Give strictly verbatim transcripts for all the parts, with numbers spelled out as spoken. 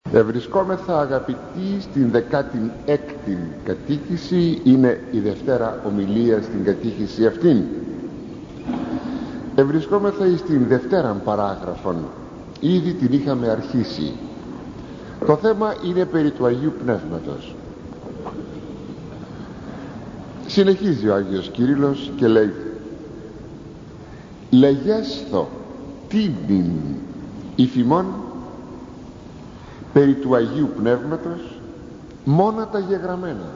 Ευρισκόμεθα, αγαπητοί, στην δεκάτη έκτη κατήχηση. Είναι η Δευτέρα ομιλία στην κατήχηση αυτήν. Ευρισκόμεθα στην Δευτέραν παράγραφον. Ήδη την είχαμε αρχίσει. Το θέμα είναι περί του Αγίου Πνεύματος. Συνεχίζει ο Άγιος Κύριλλος και λέει: «Λεγέσθω τίμην υφημών περί του Αγίου Πνεύματος μόνα τα γεγραμμένα».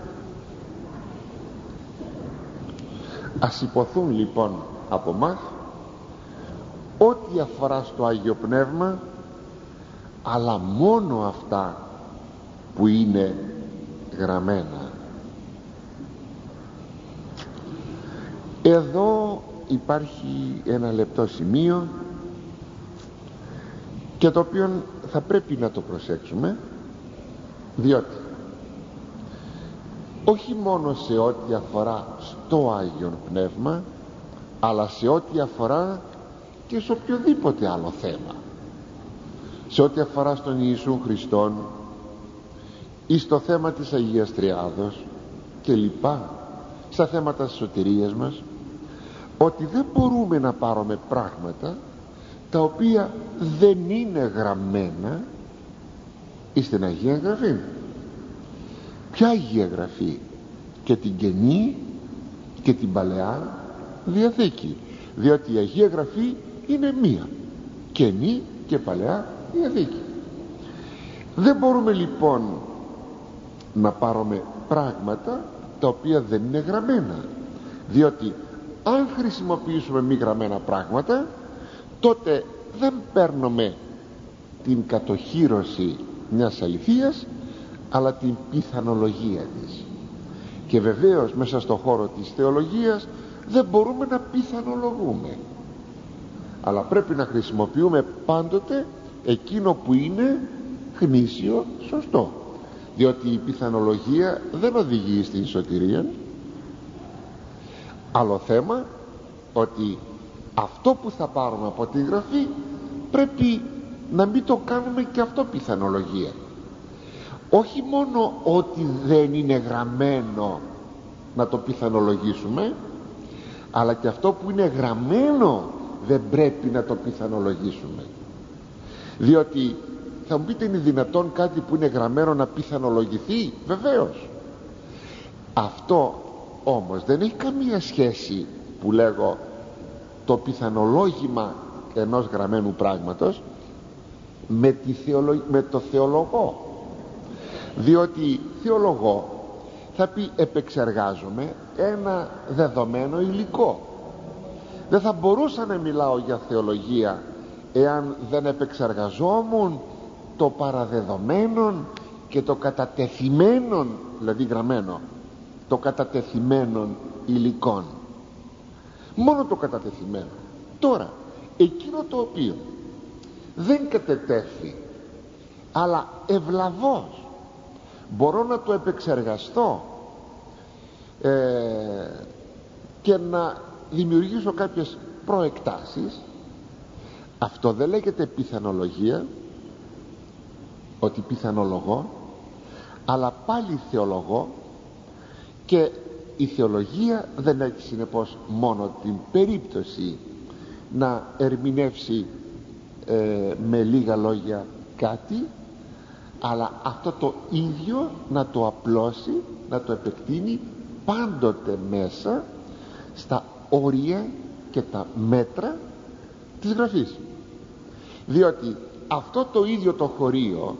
Ας υποθούν λοιπόν από μας ό,τι αφορά στο Άγιο Πνεύμα, αλλά μόνο αυτά που είναι γραμμένα. Εδώ υπάρχει ένα λεπτό σημείο και το οποίο θα πρέπει να το προσέξουμε, διότι όχι μόνο σε ό,τι αφορά στο Άγιον Πνεύμα, αλλά σε ό,τι αφορά και σε οποιοδήποτε άλλο θέμα, σε ό,τι αφορά στον Ιησού Χριστόν ή στο θέμα της Αγίας Τριάδος και λοιπά, στα θέματα της σωτηρίας μας, ότι δεν μπορούμε να πάρουμε πράγματα τα οποία δεν είναι γραμμένα στην Αγία Γραφή. Ποια Αγία Γραφή? Και την Καινή και την Παλαιά Διαθήκη, διότι η Αγία Γραφή είναι μία, Καινή και Παλαιά Διαθήκη. Δεν μπορούμε λοιπόν να πάρουμε πράγματα τα οποία δεν είναι γραμμένα, διότι αν χρησιμοποιήσουμε μη γραμμένα πράγματα, τότε δεν παίρνουμε την κατοχύρωση μιας αληθείας, αλλά την πιθανολογία της. Και βεβαίως μέσα στο χώρο της θεολογίας δεν μπορούμε να πιθανολογούμε, αλλά πρέπει να χρησιμοποιούμε πάντοτε εκείνο που είναι γνήσιο, σωστό, διότι η πιθανολογία δεν οδηγεί στην σωτηρία. Άλλο θέμα, ότι αυτό που θα πάρουμε από τη Γραφή πρέπει να μην το κάνουμε και αυτό πιθανολογία. Όχι μόνο ότι δεν είναι γραμμένο να το πιθανολογήσουμε, αλλά και αυτό που είναι γραμμένο δεν πρέπει να το πιθανολογήσουμε. Διότι θα μου πείτε, είναι δυνατόν κάτι που είναι γραμμένο να πιθανολογηθεί? Βεβαίως. Αυτό όμως δεν έχει καμία σχέση, που λέγω, το πιθανολόγημα ενός γραμμένου πράγματος με, τη θεολο... με το θεολογό. Διότι θεολογό θα πει επεξεργάζομαι ένα δεδομένο υλικό. Δεν θα μπορούσα να μιλάω για θεολογία εάν δεν επεξεργαζόμουν το παραδεδομένον και το κατατεθειμένον, δηλαδή γραμμένο, το κατατεθειμένον υλικών. Μόνο το κατατεθειμένο. Τώρα εκείνο το οποίο δεν κατετέθη, αλλά ευλαβώς μπορώ να το επεξεργαστώ ε, και να δημιουργήσω κάποιες προεκτάσεις, αυτό δεν λέγεται πιθανολογία, ότι πιθανολογώ, αλλά πάλι θεολογώ. Και η θεολογία δεν έχει συνεπώς μόνο την περίπτωση να ερμηνεύσει ε, με λίγα λόγια κάτι, αλλά αυτό το ίδιο να το απλώσει, να το επεκτείνει πάντοτε μέσα στα όρια και τα μέτρα της Γραφής. Διότι αυτό το ίδιο το χωρίο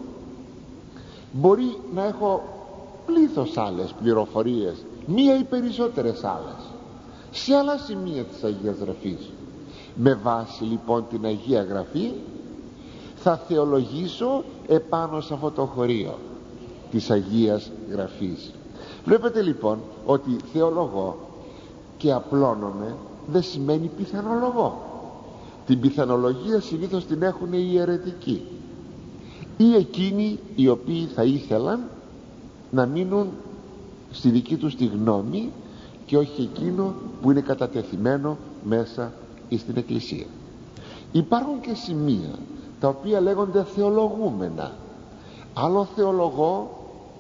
μπορεί να έχω πλήθος άλλες πληροφορίες, μία ή περισσότερες άλλες, σε άλλα σημεία της Αγίας Γραφής. Με βάση λοιπόν την Αγία Γραφή θα θεολογήσω επάνω σε αυτό το χωρίο της Αγίας Γραφής. Βλέπετε λοιπόν ότι θεολογώ και απλώνομαι δεν σημαίνει πιθανολογώ. Την πιθανολογία συνήθως την έχουν οι αιρετικοί ή εκείνοι οι οποίοι θα ήθελαν να μείνουν στη δική τους τη γνώμη και όχι εκείνο που είναι κατατεθειμένο μέσα στην Εκκλησία. Υπάρχουν και σημεία τα οποία λέγονται θεολογούμενα, άλλο θεολογώ,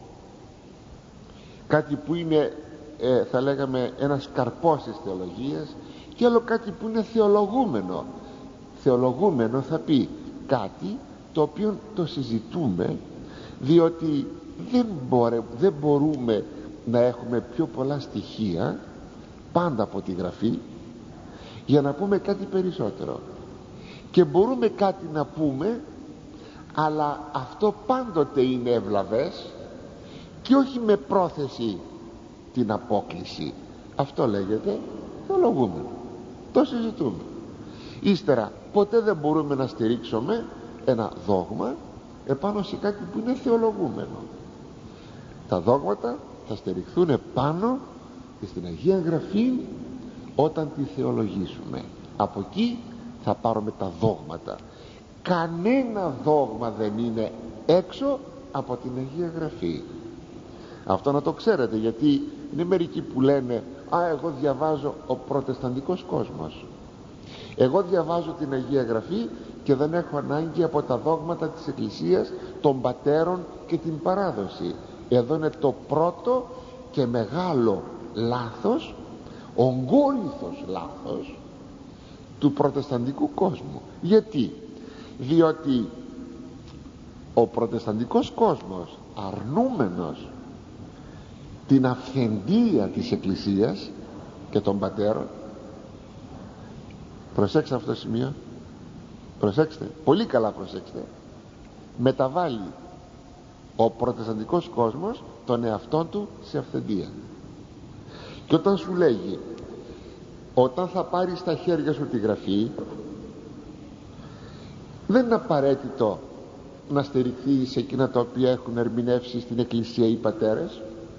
κάτι που είναι ε, θα λέγαμε ένας καρπός της θεολογίας, και άλλο κάτι που είναι θεολογούμενο. Θεολογούμενο θα πει κάτι το οποίο το συζητούμε, διότι δεν, μπορέ, δεν μπορούμε να έχουμε πιο πολλά στοιχεία πάντα από τη Γραφή για να πούμε κάτι περισσότερο, και μπορούμε κάτι να πούμε, αλλά αυτό πάντοτε είναι ευλαβές και όχι με πρόθεση την απόκλιση. Αυτό λέγεται θεολογούμενο, το συζητούμε. Ύστερα ποτέ δεν μπορούμε να στηρίξουμε ένα δόγμα επάνω σε κάτι που είναι θεολογούμενο. Τα δόγματα θα στηριχθούν πάνω στην Αγία Γραφή όταν τη θεολογήσουμε. Από εκεί θα πάρουμε τα δόγματα. Κανένα δόγμα δεν είναι έξω από την Αγία Γραφή. Αυτό να το ξέρετε, γιατί είναι μερικοί που λένε «Α, εγώ διαβάζω ο προτεσταντικός κόσμος, εγώ διαβάζω την Αγία Γραφή και δεν έχω ανάγκη από τα δόγματα της Εκκλησίας, των πατέρων και την παράδοση». Εδώ είναι το πρώτο και μεγάλο λάθος, ογκόλυθος λάθος του προτεσταντικού κόσμου. Γιατί? Διότι ο προτεσταντικός κόσμος, αρνούμενος την αυθεντία της Εκκλησίας και των πατέρων, προσέξτε αυτό το σημείο, προσέξτε, πολύ καλά προσέξτε, μεταβάλλει ο προτεσταντικός κόσμος τον εαυτό του σε αυθεντία. Και όταν σου λέγει, όταν θα πάρεις στα χέρια σου τη Γραφή, δεν είναι απαραίτητο να στηριχθεί σε εκείνα τα οποία έχουν ερμηνεύσει στην Εκκλησία οι πατέρες,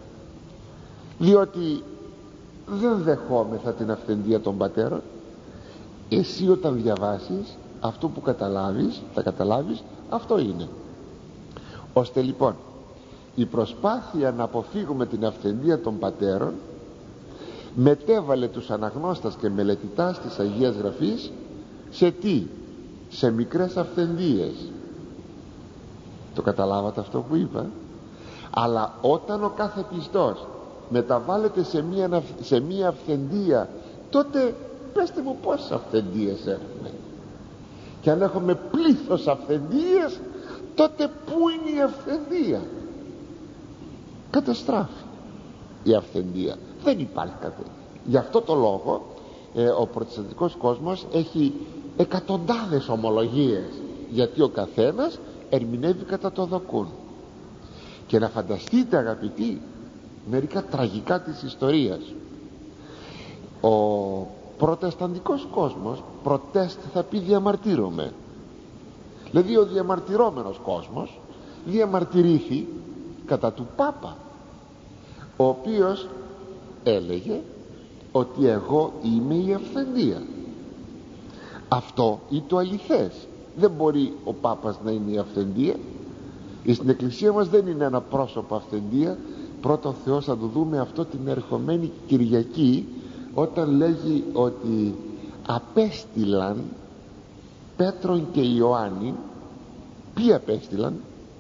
διότι δεν δεχόμεθα την αυθεντία των πατέρων. Εσύ όταν διαβάσεις, αυτό που καταλάβεις, θα καταλάβεις, αυτό είναι. Ώστε λοιπόν η προσπάθεια να αποφύγουμε την αυθεντία των πατέρων μετέβαλε τους αναγνώστας και μελετητάς της Αγίας Γραφής σε τι? Σε μικρές αυθεντίες. Το καταλάβατε αυτό που είπα? Αλλά όταν ο κάθε πιστός μεταβάλλεται σε μία, σε μία αυθεντία, τότε πέστε μου πόσες αυθεντίες έχουμε. Και αν έχουμε πλήθος αυθεντίες, τότε πού είναι η αυθεντία? Καταστράφει η αυθεντία, δεν υπάρχει κάτι. Γι' αυτό το λόγο ε, ο προτεσταντικός κόσμος έχει εκατοντάδες ομολογίες, γιατί ο καθένας ερμηνεύει κατά το δοκούν. Και να φανταστείτε, αγαπητοί, μερικά τραγικά της ιστορίας. Ο προτεσταντικός κόσμος, προτέστ θα πει διαμαρτύρομαι, δηλαδή ο διαμαρτυρώμενος κόσμος διαμαρτυρήθη κατά του Πάπα, ο οποίος έλεγε ότι εγώ είμαι η αυθεντία. Αυτό είναι το αληθές. Δεν μπορεί ο Πάπας να είναι η αυθεντία. Στην Εκκλησία μας δεν είναι ένα πρόσωπο αυθεντία. Πρώτον Θεός θα το δούμε αυτό την ερχομένη Κυριακή, όταν λέγει ότι απέστειλαν Πέτρον και Ιωάννη. Ποιοι απέστειλαν?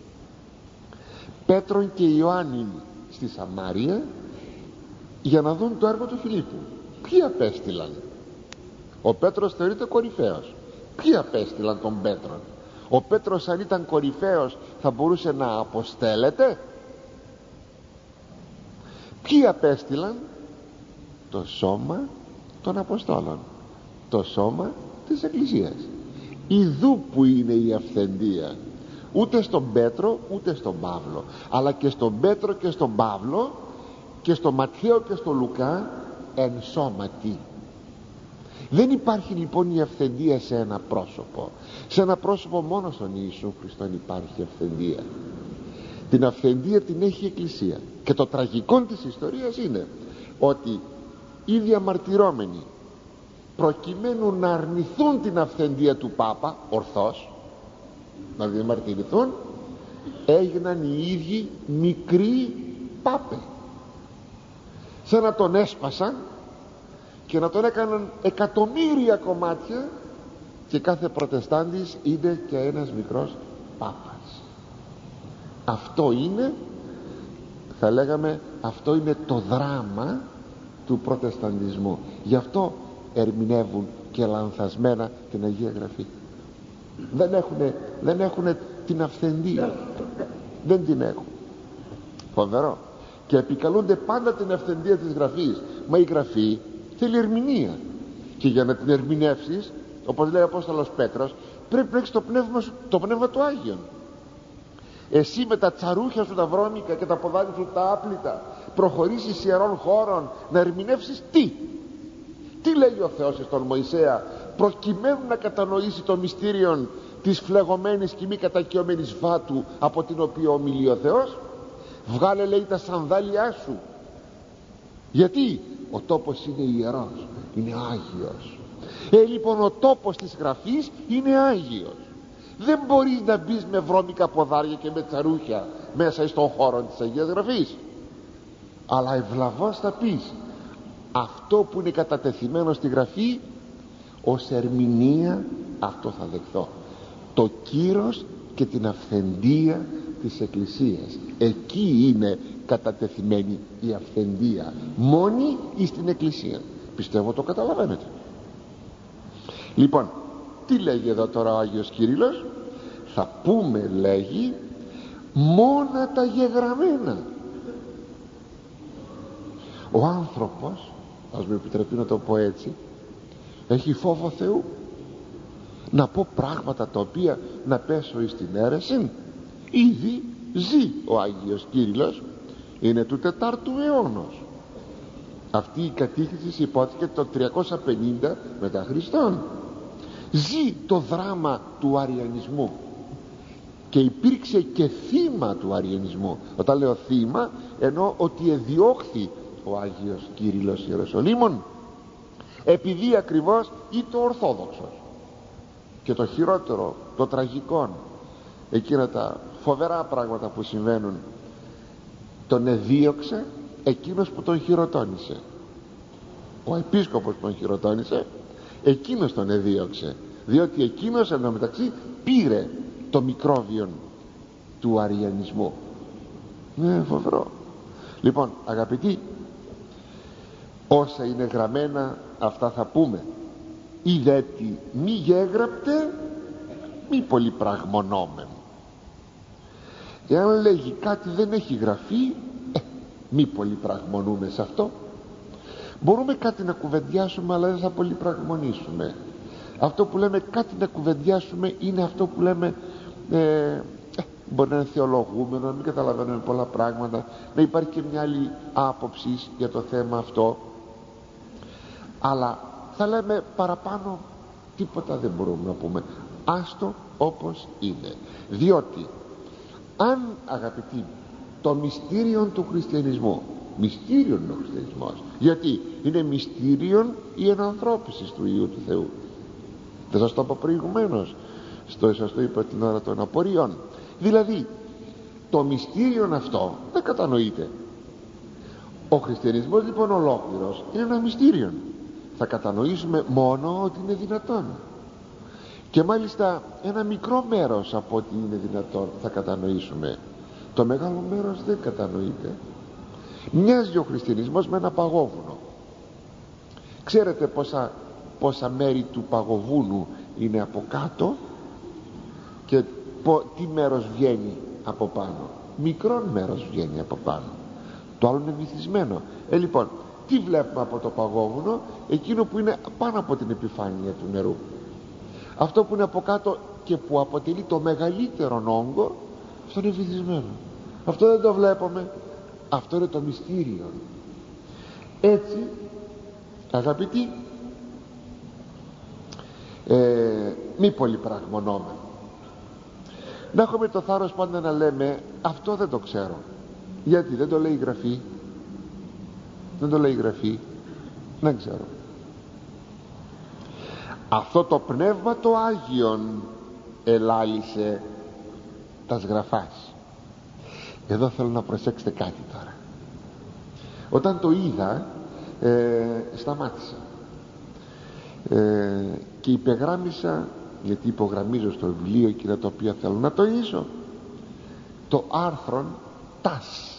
Πέτρον και Ιωάννη στη Σαμάρια για να δουν το έργο του Φιλίππου. Ποιοι απέστειλαν? Ο Πέτρος θεωρείται κορυφαίος. Ποιοι απέστειλαν τον Πέτρον? Ο Πέτρος αν ήταν κορυφαίος θα μπορούσε να αποστέλλεται? Ποιοι απέστειλαν? Το σώμα των Αποστόλων, το σώμα της Εκκλησίας. Ιδού που είναι η αυθεντία. Ούτε στον Πέτρο ούτε στον Παύλο, αλλά και στον Πέτρο και στον Παύλο και στον Ματθαίο και στον Λουκά εν σώματι. Δεν υπάρχει λοιπόν η αυθεντία σε ένα πρόσωπο. Σε ένα πρόσωπο μόνο στον Ιησού Χριστόν υπάρχει αυθεντία. Την αυθεντία την έχει η Εκκλησία. Και το τραγικό της ιστορίας είναι ότι οι διαμαρτυρόμενοι, προκειμένου να αρνηθούν την αυθεντία του Πάπα ορθώς, να διαμαρτυρηθούν, έγιναν οι ίδιοι μικροί Πάπε, σαν να τον έσπασαν και να τον έκαναν εκατομμύρια κομμάτια, και κάθε προτεστάντης είναι και ένας μικρός Πάπας. Αυτό είναι, θα λέγαμε, αυτό είναι το δράμα του προτεσταντισμού. Γι' αυτό ερμηνεύουν και λανθασμένα την Αγία Γραφή. Δεν έχουν, δεν έχουν την αυθεντία, δεν την έχουν. Φοβερό. Και επικαλούνται πάντα την αυθεντία της Γραφής. Μα η Γραφή θέλει ερμηνεία, και για να την ερμηνεύσεις, όπως λέει ο Απόστολος Πέτρος, πρέπει να έχεις το πνεύμα, το πνεύμα του Άγιον. Εσύ με τα τσαρούχια σου τα βρώμικα και τα ποδάρια σου τα άπλυτα προχωρήσεις ιερών χώρων να ερμηνεύσεις τι τι λέει ο Θεός στον Μωυσέα, προκειμένου να κατανοήσει το μυστήριο της φλεγωμένης και μη κατακαιωμένης βάτου από την οποία ομιλεί ο Θεός? Βγάλε, λέει, τα σανδάλια σου. Γιατί? Ο τόπος είναι ιερός, είναι Άγιος. Ε, λοιπόν, ο τόπος της Γραφής είναι Άγιος. Δεν μπορείς να μπεις με βρώμικα ποδάρια και με τσαρούχια μέσα στον χώρο της Αγίας Γραφής. Αλλά ευλαβώς θα πεις αυτό που είναι κατατεθειμένο στη Γραφή ως ερμηνεία, αυτό θα δεχθώ. Το κύρος και την αυθεντία της Εκκλησίας, εκεί είναι κατατεθειμένη η αυθεντία, μόνη εις την Εκκλησία. Πιστεύω το καταλαβαίνετε. Λοιπόν, τι λέγει εδώ τώρα ο Άγιος Κύριλλος? Θα πούμε, λέγει, μόνα τα γεγραμμένα. Ο άνθρωπος, ας με επιτρέπει να το πω έτσι, έχει φόβο Θεού. Να πω πράγματα τα οποία να πέσω εις την αίρεση? Ήδη ζει ο Άγιος Κύριλλος, είναι του τετάρτου αιώνος. Αυτή η κατήχηση υπόθηκε το τριακόσια πενήντα μετά Χριστόν. Ζει το δράμα του αριανισμού και υπήρξε και θύμα του αριανισμού. Όταν λέω θύμα, εννοώ ότι εδιώχθη ο Άγιος Κύριλλος Ιεροσολύμων επειδή ακριβώς ήταν ορθόδοξος. Και το χειρότερο, το τραγικό, εκείνα τα φοβερά πράγματα που συμβαίνουν, τον εδίωξε εκείνος που τον χειροτώνησε. Ο επίσκοπος που τον χειροτώνησε, εκείνος τον εδίωξε, διότι εκείνος εν τω μεταξύ πήρε το μικρόβιο του αριανισμού. Ναι, φοβερό. Λοιπόν, αγαπητοί, όσα είναι γραμμένα αυτά θα πούμε. Ιδέτι μη γέγραπτε μη πολυπραγμονόμεν. Εάν λέγει κάτι δεν έχει γραφεί, ε, μη πολυπραγμονούμε σε αυτό. Μπορούμε κάτι να κουβεντιάσουμε, αλλά δεν θα πολυπραγμονήσουμε. Αυτό που λέμε κάτι να κουβεντιάσουμε είναι αυτό που λέμε ε, ε, μπορεί να είναι θεολογούμενο, να μην καταλαβαίνουμε πολλά πράγματα, να υπάρχει και μια άλλη άποψη για το θέμα αυτό, αλλά θα λέμε παραπάνω τίποτα δεν μπορούμε να πούμε. Άστο όπως είναι. Διότι αν, αγαπητοί, το μυστήριο του χριστιανισμού, μυστήριον ο χριστιανισμός, γιατί είναι μυστήριον η ενανθρώπιση του Υιού του Θεού. Δεν σας το είπα προηγουμένως, στο σας το είπα την ώρα των απορριών. Δηλαδή το μυστήριον αυτό δεν κατανοείται. Ο χριστιανισμός λοιπόν ολόκληρος είναι ένα μυστήριον. Θα κατανοήσουμε μόνο ότι είναι δυνατόν, και μάλιστα ένα μικρό μέρος από ό,τι είναι δυνατόν θα κατανοήσουμε. Το μεγάλο μέρος δεν κατανοείται. Μοιάζει ο χριστιανισμός με ένα παγόβουνο. Ξέρετε πόσα, πόσα μέρη του παγοβούνου είναι από κάτω και πο, τι μέρος βγαίνει από πάνω? Μικρό μέρος βγαίνει από πάνω, το άλλο είναι βυθισμένο. Ε λοιπόν, τι βλέπουμε από το παγόβουνο? Εκείνο που είναι πάνω από την επιφάνεια του νερού. Αυτό που είναι από κάτω και που αποτελεί το μεγαλύτερο όγκο, αυτό είναι βυθισμένο. Αυτό δεν το βλέπουμε. Αυτό είναι το μυστήριο. Έτσι, αγαπητοί, ε, μη πολυπραγμονώμε. Να έχουμε το θάρρος πάντα να λέμε αυτό δεν το ξέρω. Γιατί δεν το λέει η Γραφή? Δεν το λέει η Γραφή. Δεν ξέρω. Αυτό το πνεύμα το Άγιον ελάλησε τας γραφάς. Εδώ θέλω να προσέξετε κάτι τώρα. Όταν το είδα ε, σταμάτησα ε, και υπεγράμμισα, γιατί υπογραμμίζω στο βιβλίο εκείνα τα οποία θέλω να τονίσω, το άρθρον τας.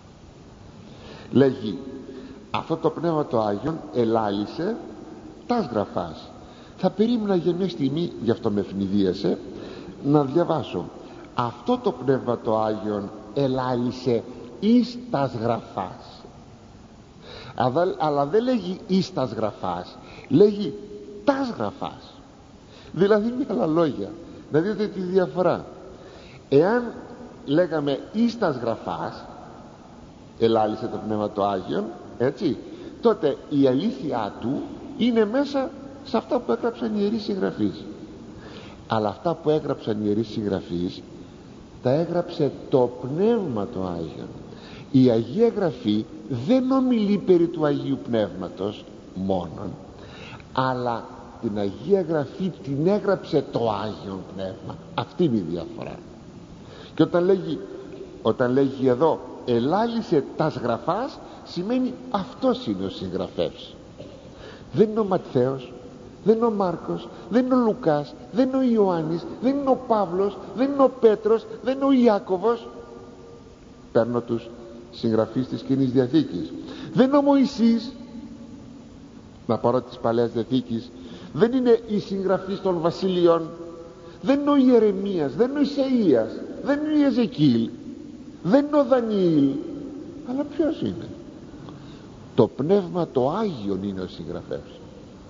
Λέγει αυτό το Πνεύμα το Άγιον ελάλησε τας γραφάς. Θα περίμενα για μια στιγμή, γι' αυτό με ευνηδίασε, να διαβάσω. Αυτό το Πνεύμα το Άγιον ελάλησε εις τας γραφάς. Αλλά δεν λέγει εις τας γραφάς, λέγει τας γραφάς. Δηλαδή με άλλα λόγια, να δείτε τη διαφορά. Εάν λέγαμε εις τας γραφάς ελάλησε το Πνεύμα το Άγιον, έτσι, τότε η αλήθεια του είναι μέσα σε αυτά που έγραψαν οι Ιερείς Συγγραφείς. Αλλά αυτά που έγραψαν οι Ιερείς Συγγραφείς τα έγραψε το Πνεύμα το Άγιον. Η Αγία Γραφή δεν ομιλεί περί του Αγίου Πνεύματος μόνον, αλλά την Αγία Γραφή την έγραψε το Άγιον Πνεύμα. Αυτή είναι η διαφορά. Και όταν λέγει, όταν λέγει εδώ ελάλησε τας γραφάς, σημαίνει αυτός είναι ο συγγραφεύς. Δεν είναι ο Ματθαίος, δεν είναι ο Μάρκος, δεν είναι ο Λουκάς, δεν είναι ο Ιωάννης, δεν είναι ο Παύλος, δεν είναι ο Πέτρος, δεν είναι ο Ιάκωβος. Παίρνω τους συγγραφείς της Καινής Διαθήκης. Δεν είναι ο Μωυσής, να πάρω της Παλαιάς Διαθήκης, δεν είναι οι συγγραφείς των βασιλειών, δεν είναι ο Ιερεμίας, δεν είναι ο Ισαΐας, δεν είναι ο Ιεζεκίλ, δεν είναι ο Δανιήλ. Αλλά ποιος είναι? Το Πνεύμα το Άγιον είναι ο συγγραφέας.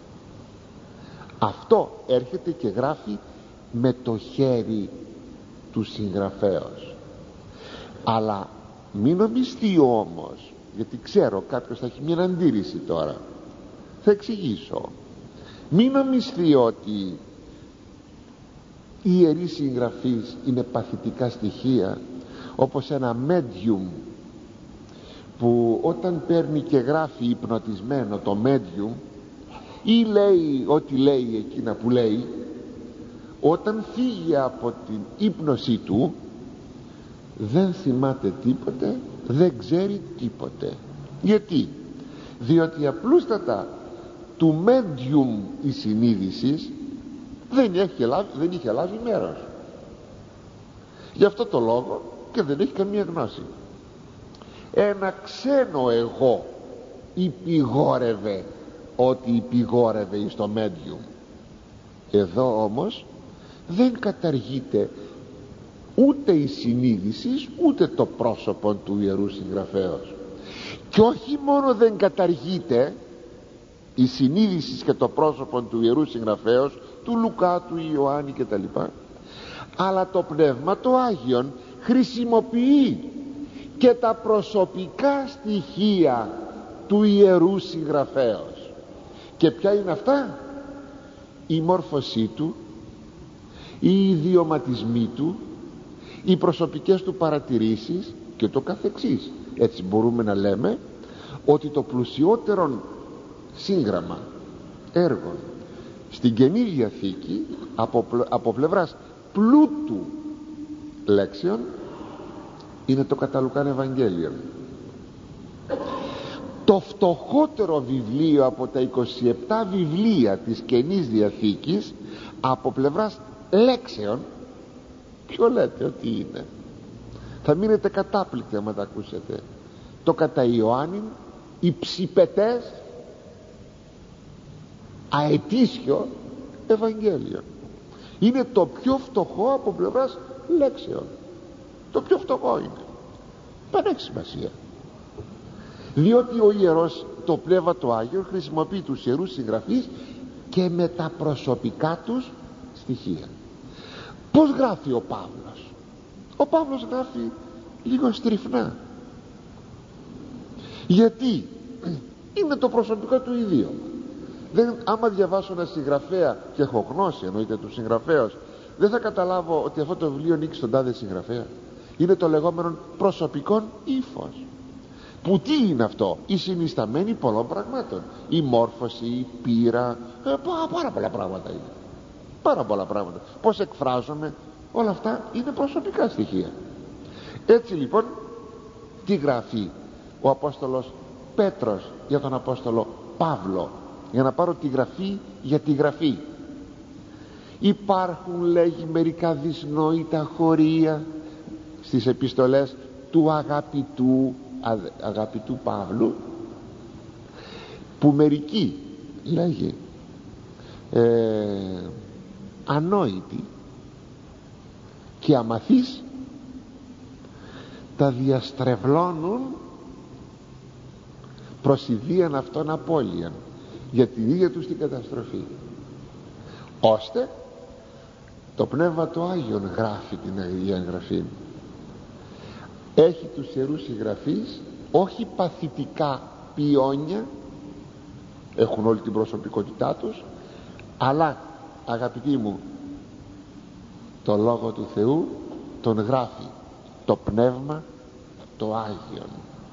Αυτό έρχεται και γράφει με το χέρι του συγγραφέως. Αλλά μην νομιστεί όμως, γιατί ξέρω κάποιος θα έχει μια αντίρρηση τώρα, θα εξηγήσω. Μην νομιστεί ότι οι ιερείς συγγραφείς είναι παθητικά στοιχεία, όπως ένα medium που όταν παίρνει και γράφει υπνοτισμένο το medium ή λέει ό,τι λέει εκείνα που λέει, όταν φύγει από την ύπνωσή του δεν θυμάται τίποτε, δεν ξέρει τίποτε. Γιατί? Διότι απλούστατα του medium η συνείδησης δεν είχε λάβει, δεν είχε λάβει μέρος. Γι' αυτό το λόγο και δεν έχει καμία γνώση. Ένα ξένο εγώ υπηγόρευε ότι υπηγόρευε εις το medium. Εδώ όμως δεν καταργείται ούτε η συνείδηση ούτε το πρόσωπο του Ιερού Συγγραφέως. Και όχι μόνο δεν καταργείται η συνείδηση και το πρόσωπο του Ιερού Συγγραφέως, του Λουκά, του Ιωάννη κτλ, αλλά το Πνεύμα το Άγιον χρησιμοποιεί και τα προσωπικά στοιχεία του Ιερού Συγγραφέως. Και ποια είναι αυτά? Η μόρφωσή του, οι ιδιωματισμοί του, οι προσωπικές του παρατηρήσεις και το καθεξής. Έτσι μπορούμε να λέμε ότι το πλουσιότερο σύγγραμμα έργων στην Καινή Διαθήκη από, από πλευράς πλούτου λέξεων είναι το κατά Λουκάν Ευαγγέλιο. Το φτωχότερο βιβλίο από τα είκοσι επτά βιβλία της Καινής Διαθήκης από πλευράς λέξεων, ποιο λέτε ότι είναι? Θα μείνετε κατάπληκτοι άμα τα ακούσετε. Το κατά Ιωάννην υψηπετές αετήσιο Ευαγγέλιο. Είναι το πιο φτωχό από πλευράς λέξεων. Το πιο φτωχό είναι. Δεν έχει σημασία. Διότι ο Ιερός, το Πνεύμα το Άγιο, χρησιμοποιεί τους Ιερούς Συγγραφείς και με τα προσωπικά τους στοιχεία. Πώς γράφει ο Παύλος? Ο Παύλος γράφει λίγο στριφνά. Γιατί? Είναι το προσωπικό του ιδίωμα. Δεν, άμα διαβάσω ένα συγγραφέα και έχω γνώση εννοείται του συγγραφέως, δεν θα καταλάβω ότι αυτό το βιβλίο ανήκει στον τάδε συγγραφέα. Είναι το λεγόμενο προσωπικό ύφος. Που τι είναι αυτό? Η συνισταμένη πολλών πραγμάτων. Η μόρφωση, η πείρα, ε, πάρα πολλά πράγματα είναι. Πάρα πολλά πράγματα. Πώς εκφράζομαι, όλα αυτά είναι προσωπικά στοιχεία. Έτσι λοιπόν τι γράφει ο Απόστολος Πέτρος για τον Απόστολο Παύλο, για να πάρω τη γραφή για τη γραφή? Υπάρχουν, λέγει, μερικά δυσνόητα χωρία στις επιστολές του αγαπητού αγαπητού Παύλου, που μερικοί λέγει ε, ανόητοι και αμαθείς τα διαστρεβλώνουν προς ιδίαν αυτών απώλειαν, για την ίδια τους την καταστροφή, ώστε το Πνεύμα το Άγιον γράφει την Αγία Γραφή. Έχει τους Ιερούς Συγγραφείς όχι παθητικά πιόνια, έχουν όλη την προσωπικότητά τους, αλλά αγαπητοί μου, το Λόγο του Θεού τον γράφει το Πνεύμα το Άγιον.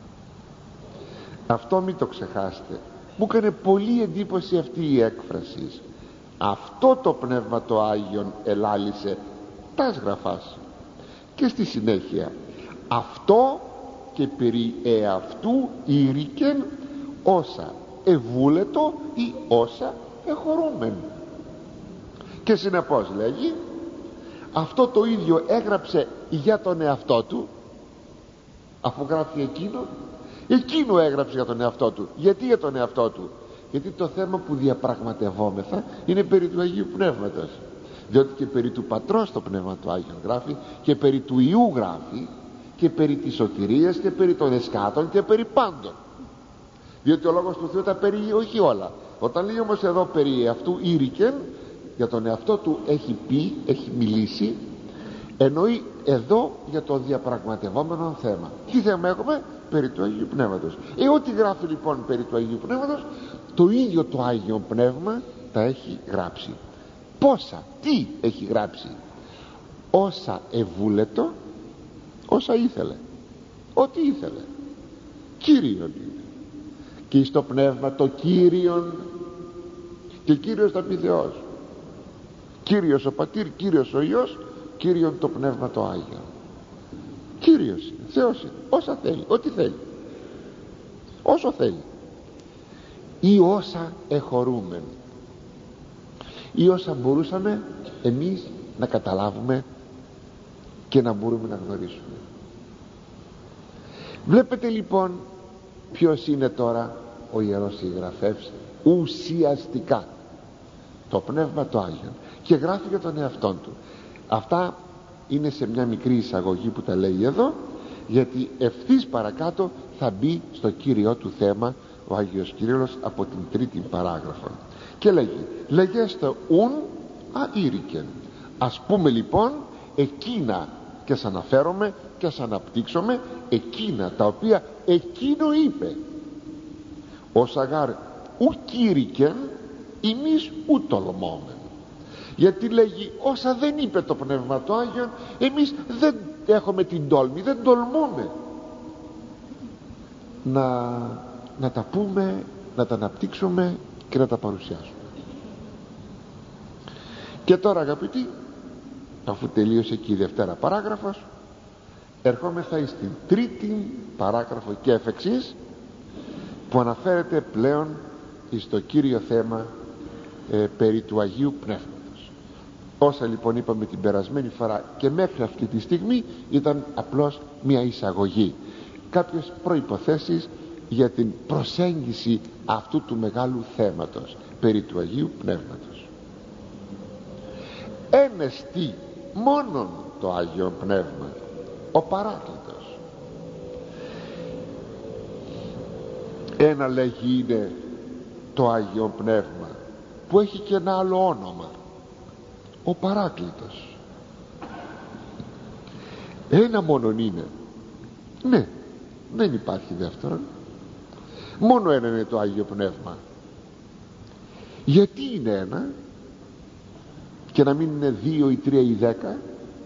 Αυτό μην το ξεχάσετε. Μου έκανε πολύ εντύπωση αυτή η έκφραση. Αυτό το Πνεύμα το Άγιον ελάλησε τας γραφάς. Και στη συνέχεια, αυτό και περί εαυτού ήρικεν όσα ευούλετο ή όσα εχωρούμεν. Και συνεπώς λέγει, αυτό το ίδιο έγραψε για τον εαυτό του, αφού γράφει εκείνο, εκείνο έγραψε για τον εαυτό του. Γιατί για τον εαυτό του? Γιατί το θέμα που διαπραγματευόμεθα είναι περί του Αγίου Πνεύματος, διότι και περί του Πατρός το Πνεύμα του Άγιον γράφει, και περί του Ιού γράφει, και περί της σωτηρίας, και περί των εσκάτων, και περί πάντων, διότι ο Λόγος του Θεού τα περιεί όχι όλα. Όταν λέει όμως εδώ περί αυτού ήρικεν, για τον εαυτό του έχει πει, έχει μιλήσει, εννοεί εδώ για το διαπραγματευόμενο θέμα. Τι θέμα έχουμε? Περί του Αγίου Πνεύματος. Ε, ό,τι γράφει λοιπόν περί του Αγίου Πνεύματος, το ίδιο το Άγιο Πνεύμα τα έχει γράψει. Πόσα, τι έχει γράψει? Όσα ευούλετο, όσα ήθελε, ό,τι ήθελε, Κύριον είναι. Και στο Πνεύμα το Κύριον, και Κύριος θα πει Θεός, Κύριος ο Πατήρ, Κύριος ο Υιός, Κύριον το Πνεύμα το Άγιο. Κύριος είναι, Θεός είναι, όσα θέλει, ό,τι θέλει, όσο θέλει, ή όσα εχωρούμεν, ή όσα μπορούσαμε εμείς να καταλάβουμε και να μπορούμε να γνωρίσουμε. Βλέπετε λοιπόν ποιος είναι τώρα ο Ιερός Συγγραφεύς ουσιαστικά? Το Πνεύμα το Άγιο, και γράφει για τον εαυτόν του. Αυτά είναι σε μια μικρή εισαγωγή που τα λέει εδώ, γιατί ευθύς παρακάτω θα μπει στο κύριο του θέμα ο Άγιος Κύριλλος από την τρίτη παράγραφο, και λέγει «Λεγέστε ουν αήρικεν». Ας πούμε λοιπόν εκείνα, και ας αναφέρομαι και ας αναπτύξουμε εκείνα τα οποία εκείνο είπε, ως αγάρ ουκήρικεν ημείς ου τολμόμεν. Γιατί λέγει όσα δεν είπε το Πνεύμα το Άγιον, εμείς δεν έχουμε την τόλμη, δεν τολμούμε να, να τα πούμε, να τα αναπτύξουμε και να τα παρουσιάσουμε. Και τώρα αγαπητοί, αφού τελείωσε και η δευτέρα παράγραφος, ερχόμεθα στην τρίτη παράγραφο και εφ' εξής, που αναφέρεται πλέον στο κύριο θέμα ε, περί του Αγίου Πνεύματος. Όσα λοιπόν είπαμε την περασμένη φορά και μέχρι αυτή τη στιγμή ήταν απλώς μια εισαγωγή, κάποιες προϋποθέσεις για την προσέγγιση αυτού του μεγάλου θέματος περί του Αγίου Πνεύματος. Ένεστη μόνον το Άγιο Πνεύμα, ο Παράκλητος. Ένα λέγει είναι το Άγιο Πνεύμα, που έχει και ένα άλλο όνομα, ο Παράκλητος. Ένα μόνον είναι, ναι, δεν υπάρχει δεύτερον, μόνο ένα είναι το Άγιο Πνεύμα. Γιατί είναι ένα και να μην είναι δύο ή τρία ή δέκα?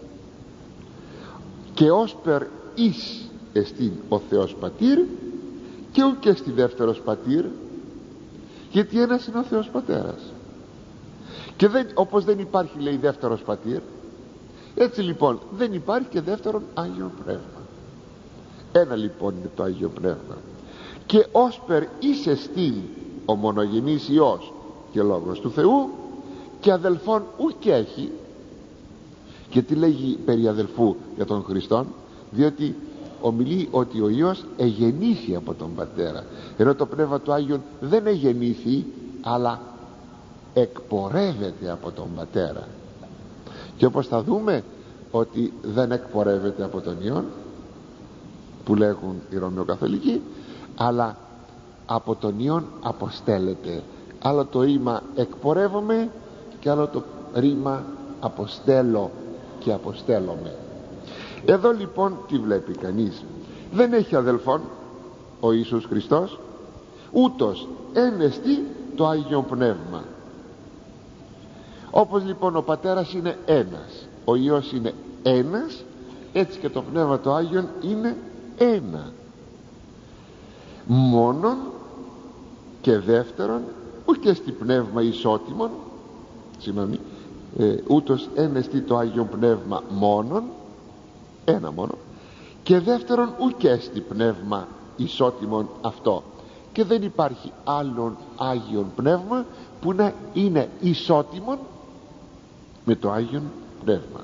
Και όσπερ εις εστίν ο Θεός Πατήρ, και ουκ εστι δεύτερος Πατήρ, γιατί ένας είναι ο Θεός Πατέρας. Και δεν, όπως δεν υπάρχει λέει δεύτερος Πατήρ, έτσι λοιπόν δεν υπάρχει και δεύτερον Άγιο Πνεύμα. Ένα λοιπόν είναι το Άγιο Πνεύμα. Και όσπερ εις εστίν ο μονογενής Υιός και Λόγος του Θεού, και αδελφόν ουκ έχει. Και τι λέγει περί αδελφού για τον Χριστόν? διότι ομιλεί ότι ο Υιός εγεννήθη από τον Πατέρα, ενώ το Πνεύμα του Άγιον δεν εγεννήθη αλλά εκπορεύεται από τον Πατέρα. Και όπως θα δούμε ότι δεν εκπορεύεται από τον Υιόν, που λέγουν οι Ρωμαιοκαθολικοί, αλλά από τον Υιόν αποστέλλεται. Άλλο το ρήμα εκπορεύομαι και άλλο το ρήμα αποστέλω και αποστέλλομαι. Εδώ λοιπόν τι βλέπει κανείς? Δεν έχει αδελφόν ο Ιησούς Χριστός, ούτως ένεστη το Άγιον Πνεύμα. Όπως λοιπόν ο Πατέρας είναι ένας, ο Υιός είναι ένας, έτσι και το Πνεύμα το Άγιον είναι ένα. Μόνον και δεύτερον, ούτε στη πνεύμα ισότιμον, συγγνώμη, ε, ούτως ένεστη το Άγιον Πνεύμα μόνον, ένα μόνο, και δεύτερον ουκέ στη πνεύμα ισότιμον αυτό. Και δεν υπάρχει άλλον Άγιον Πνεύμα που να είναι ισότιμον με το Άγιον Πνεύμα.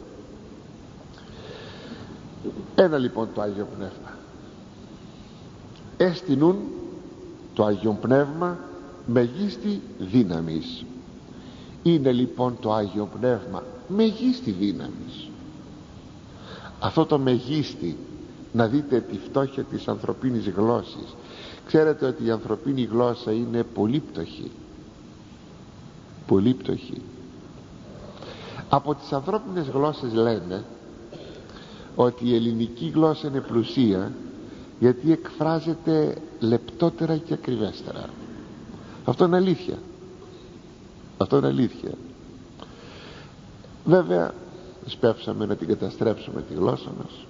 Ένα λοιπόν το Άγιο Πνεύμα. Έστεινουν το Άγιον Πνεύμα μεγίστη δύναμης. Είναι λοιπόν το Άγιο Πνεύμα μεγίστη δύναμης. Αυτό το μεγίστη, να δείτε τη φτώχεια της ανθρωπίνης γλώσσης. Ξέρετε ότι η ανθρωπίνη γλώσσα είναι πολύπτωχη, πολύπτωχη. Από τις ανθρώπινες γλώσσες λένε ότι η ελληνική γλώσσα είναι πλουσία γιατί εκφράζεται λεπτότερα και ακριβέστερα. Αυτό είναι αλήθεια. Αυτό είναι αλήθεια. Βέβαια σπεύσαμε να την καταστρέψουμε τη γλώσσα μας.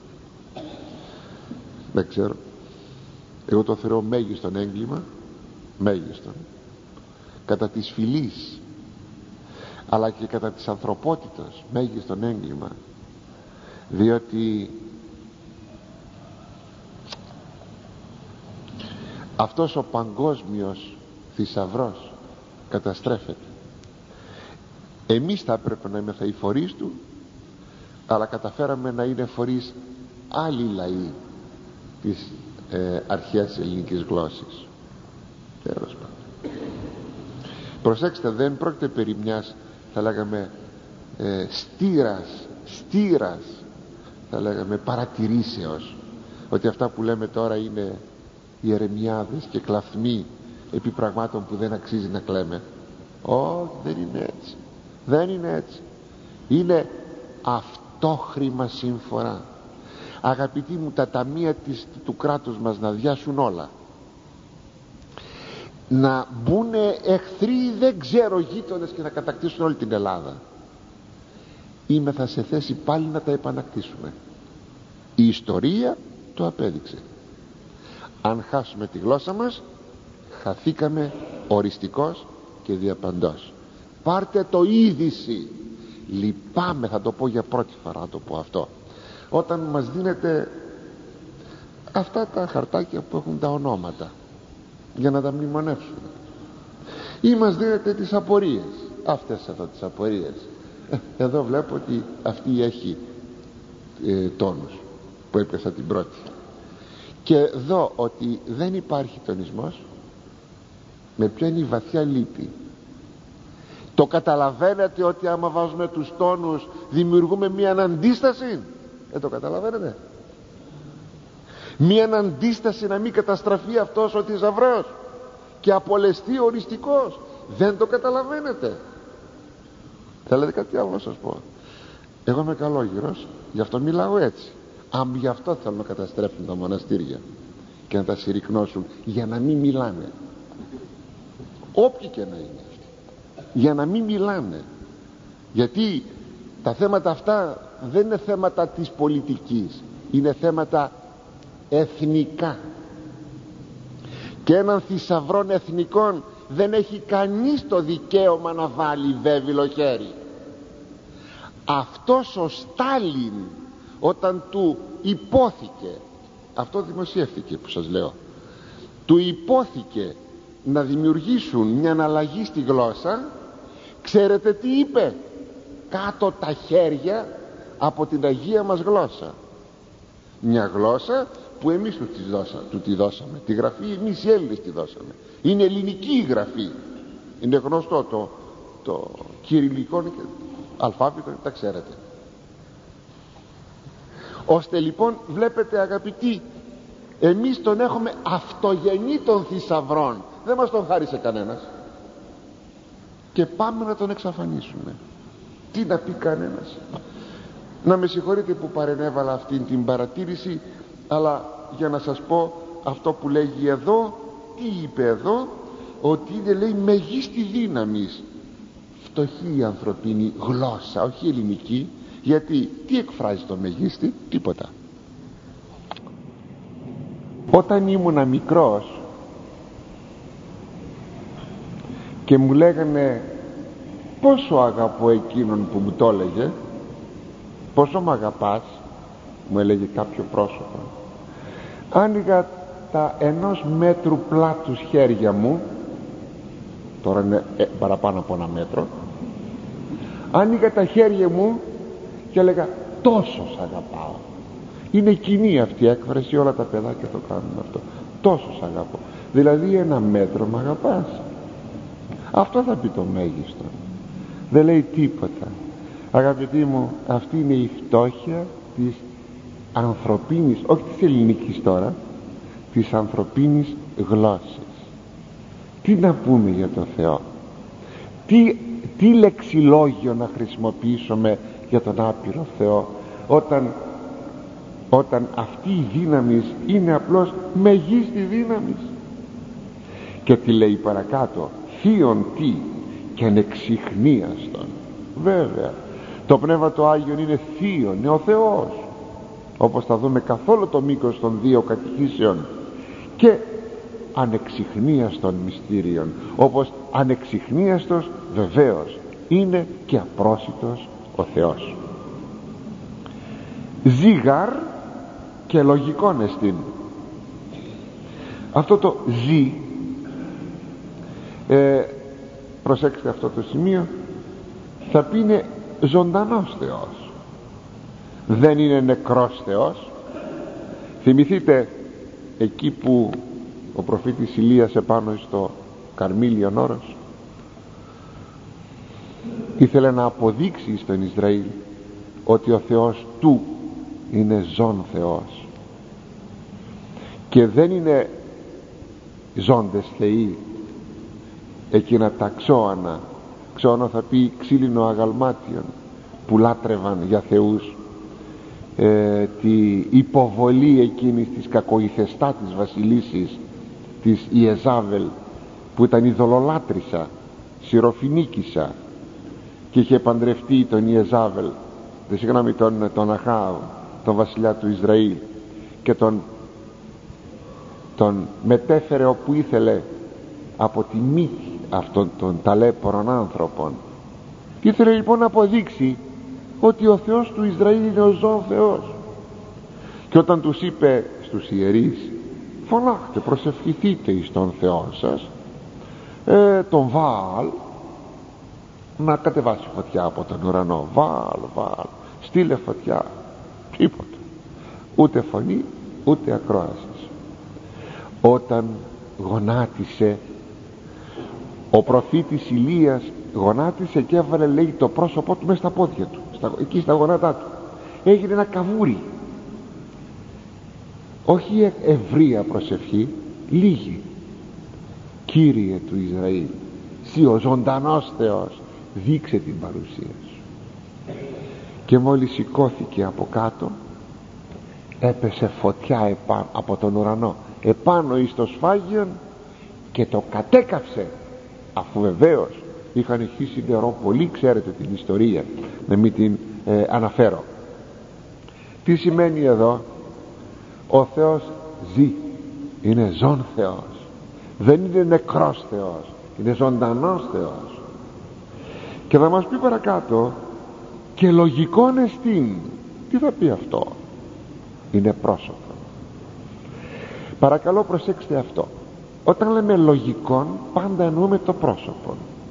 Δεν ξέρω. Εγώ το θεωρώ μέγιστον έγκλημα, μέγιστον, κατά της φυλής, αλλά και κατά της ανθρωπότητας μέγιστον έγκλημα, διότι αυτός ο παγκόσμιος θησαυρός καταστρέφεται. Εμείς θα έπρεπε να είμαστε οι φορείς του, αλλά καταφέραμε να είναι φορείς άλλοι λαοί της ε, αρχαίας ελληνικής γλώσσης. Τέλος πάντων. Προσέξτε, δεν πρόκειται περί μιας, θα λέγαμε, ε, στήρας, στήρας, θα λέγαμε, παρατηρήσεως, ότι αυτά που λέμε τώρα είναι ιερεμιάδες και κλαθμοί επί πραγμάτων που δεν αξίζει να κλαίμε. Όχι, δεν είναι έτσι. Δεν είναι έτσι. Είναι αυτόχρημα σύμφορα. Αγαπητοί μου, τα ταμεία της, του κράτους μας να διάσουν όλα, να μπουν εχθροί δεν ξέρω γείτονες και να κατακτήσουν όλη την Ελλάδα, είμεθα σε θέση πάλι να τα επανακτήσουμε. Η ιστορία το απέδειξε. Αν χάσουμε τη γλώσσα μας, χαθήκαμε οριστικώς και διαπαντός. Πάρτε το είδηση. Λυπάμαι, θα το πω για πρώτη φορά, να το πω αυτό, όταν μας δίνετε αυτά τα χαρτάκια που έχουν τα ονόματα για να τα μνημονεύσουμε, ή μας δίνετε τις απορίες, αυτές εδώ τις απορίες. ε, εδώ βλέπω ότι αυτή έχει ε, τόνους που έπιασα την πρώτη, και δω ότι δεν υπάρχει τονισμός. Με πιάνει βαθιά λύπη. Το καταλαβαίνετε ότι άμα βάζουμε τους τόνους δημιουργούμε μία αντίσταση? Δεν το καταλαβαίνετε? Μία αντίσταση να μην καταστραφεί αυτός ο θησαυρός και απολεστεί οριστικός. Δεν το καταλαβαίνετε? Θέλετε κάτι άλλο να σας πω? Εγώ είμαι καλόγυρος, γι' αυτό μιλάω έτσι. Αν γι' αυτό θέλω να καταστρέφουν τα μοναστήρια και να τα συρρυκνώσουν, για να μην μιλάνε, όποιοι και να είναι αυτοί, για να μην μιλάνε. Γιατί τα θέματα αυτά δεν είναι θέματα της πολιτικής, είναι θέματα εθνικά, και έναν θησαυρών εθνικών δεν έχει κανείς το δικαίωμα να βάλει βέβυλο χέρι. Αυτός ο Στάλιν, όταν του υπόθηκε, αυτό δημοσιεύτηκε που σας λέω, του υπόθηκε να δημιουργήσουν μια αλλαγή στη γλώσσα, ξέρετε τι είπε? Κάτω τα χέρια από την Αγία μας γλώσσα. μια γλώσσα που εμείς του τη, δώσα, του τη δώσαμε, τη γραφή εμείς οι Έλληνες τη δώσαμε. Είναι ελληνική η γραφή, είναι γνωστό το, το κυριλικό αλφάβητο, τα ξέρετε. Ώστε λοιπόν βλέπετε αγαπητοί, εμείς τον έχουμε αυτογενή των θησαυρών, δεν μας τον χάρισε κανένας, και πάμε να τον εξαφανίσουμε. Τι να πει κανένας? Να με συγχωρείτε που παρενέβαλα αυτήν την παρατήρηση, αλλά για να σας πω αυτό που λέγει εδώ. Τι είπε εδώ? Ότι είναι, λέει, μεγίστη δύναμης φτωχή η ανθρωπίνη γλώσσα, όχι ελληνική. Γιατί τι εκφράζει το μεγίστη? Τίποτα. Όταν ήμουνα μικρός και μου λέγανε πόσο αγαπώ εκείνον που μου το έλεγε, πόσο μ' αγαπάς, μου έλεγε κάποιο πρόσωπο, άνοιγα τα ενός μέτρου πλάτους χέρια μου, τώρα είναι ε, παραπάνω από ένα μέτρο, άνοιγα τα χέρια μου και έλεγα τόσο σ' αγαπάω. Είναι κοινή αυτή η έκφραση, όλα τα παιδάκια το κάνουν αυτό. Τόσο σ' αγαπώ, δηλαδή ένα μέτρο μ' αγαπάς. Αυτό θα πει το μέγιστο, δεν λέει τίποτα. Αγαπητοί μου, αυτή είναι η φτώχεια της ανθρωπίνης, όχι της ελληνικής τώρα, της ανθρωπίνης γλώσσης. Τι να πούμε για το Θεό? Τι, τι λεξιλόγιο να χρησιμοποιήσουμε για τον άπειρο Θεό, όταν, όταν αυτή η δύναμη είναι απλώς μεγίστη δύναμη. Και τι λέει παρακάτω? Θείον τι και ανεξιχνίαστον. Βέβαια το Πνεύμα το Άγιον είναι θείον, είναι ο Θεός, όπως θα δούμε καθ' όλο το μήκος των δύο κατηχήσεων, και ανεξιχνίαστον μυστήριον, όπως ανεξιχνίαστος βεβαίως είναι και απρόσιτος ο Θεός. Ζήγαρ και λογικών εστίν. Αυτό το ζή, ε, προσέξτε αυτό το σημείο, θα πει είναι ζωντανός Θεός, δεν είναι νεκρός Θεός. Θυμηθείτε εκεί που ο προφήτης Ηλίας επάνω στο Καρμίλιον όρος ήθελε να αποδείξει στον Ισραήλ ότι ο Θεός του είναι ζών Θεός και δεν είναι ζώντες θεοί εκείνα τα ξώανα. Ξώανα θα πει ξύλινο αγαλμάτιον, που λάτρευαν για θεούς ε, τη υποβολή εκείνης της κακοηθεστάτης βασιλίσης της Ιεζάβελ, που ήταν ειδωλολάτρησα, σιροφινίκησα, και είχε παντρευτεί τον Ιεζάβελ, δεν συγγνώμη τον, τον Αχάβ, τον βασιλιά του Ισραήλ, και τον, τον μετέφερε όπου ήθελε από τη μύτη αυτών των ταλέπορων άνθρωπων. Και ήθελε λοιπόν να αποδείξει ότι ο Θεός του Ισραήλ είναι ο ζώων Θεός. Και όταν τους είπε στους ιερείς, φωνάχτε, προσευχηθείτε εις τον Θεό σας, ε, τον Βαάλ να κατεβάσει φωτιά από τον ουρανό. Βαάλ, Βαάλ, στείλε φωτιά. Τίποτα, ούτε φωνή ούτε ακρόασης. Όταν γονάτισε ο προφήτης Ηλίας, γονάτισε και έβαλε, λέει, το πρόσωπό του μέσα στα πόδια του, στα, εκεί στα γόνατά του, έγινε ένα καβούρι. Όχι ευρεία προσευχή, λίγη. Κύριε του Ισραήλ, Συ ο ζωντανός Θεός, δείξε την παρουσία σου. Και μόλις σηκώθηκε από κάτω, έπεσε φωτιά επάνω, από τον ουρανό επάνω εις το σφάγιον, και το κατέκαψε, αφού βεβαίως είχαν χύσει νερό πολύ. Ξέρετε την ιστορία, να μην την ε, αναφέρω. Τι σημαίνει εδώ? Ο Θεός ζει, είναι ζών Θεός, δεν είναι νεκρός Θεός, είναι ζωντανός Θεός. Και θα μας πει παρακάτω, και λογικών εστίν. Τι θα πει αυτό? Είναι πρόσωπο. Παρακαλώ προσέξτε αυτό. Όταν λέμε λογικών, πάντα εννοούμε το πρόσωπο.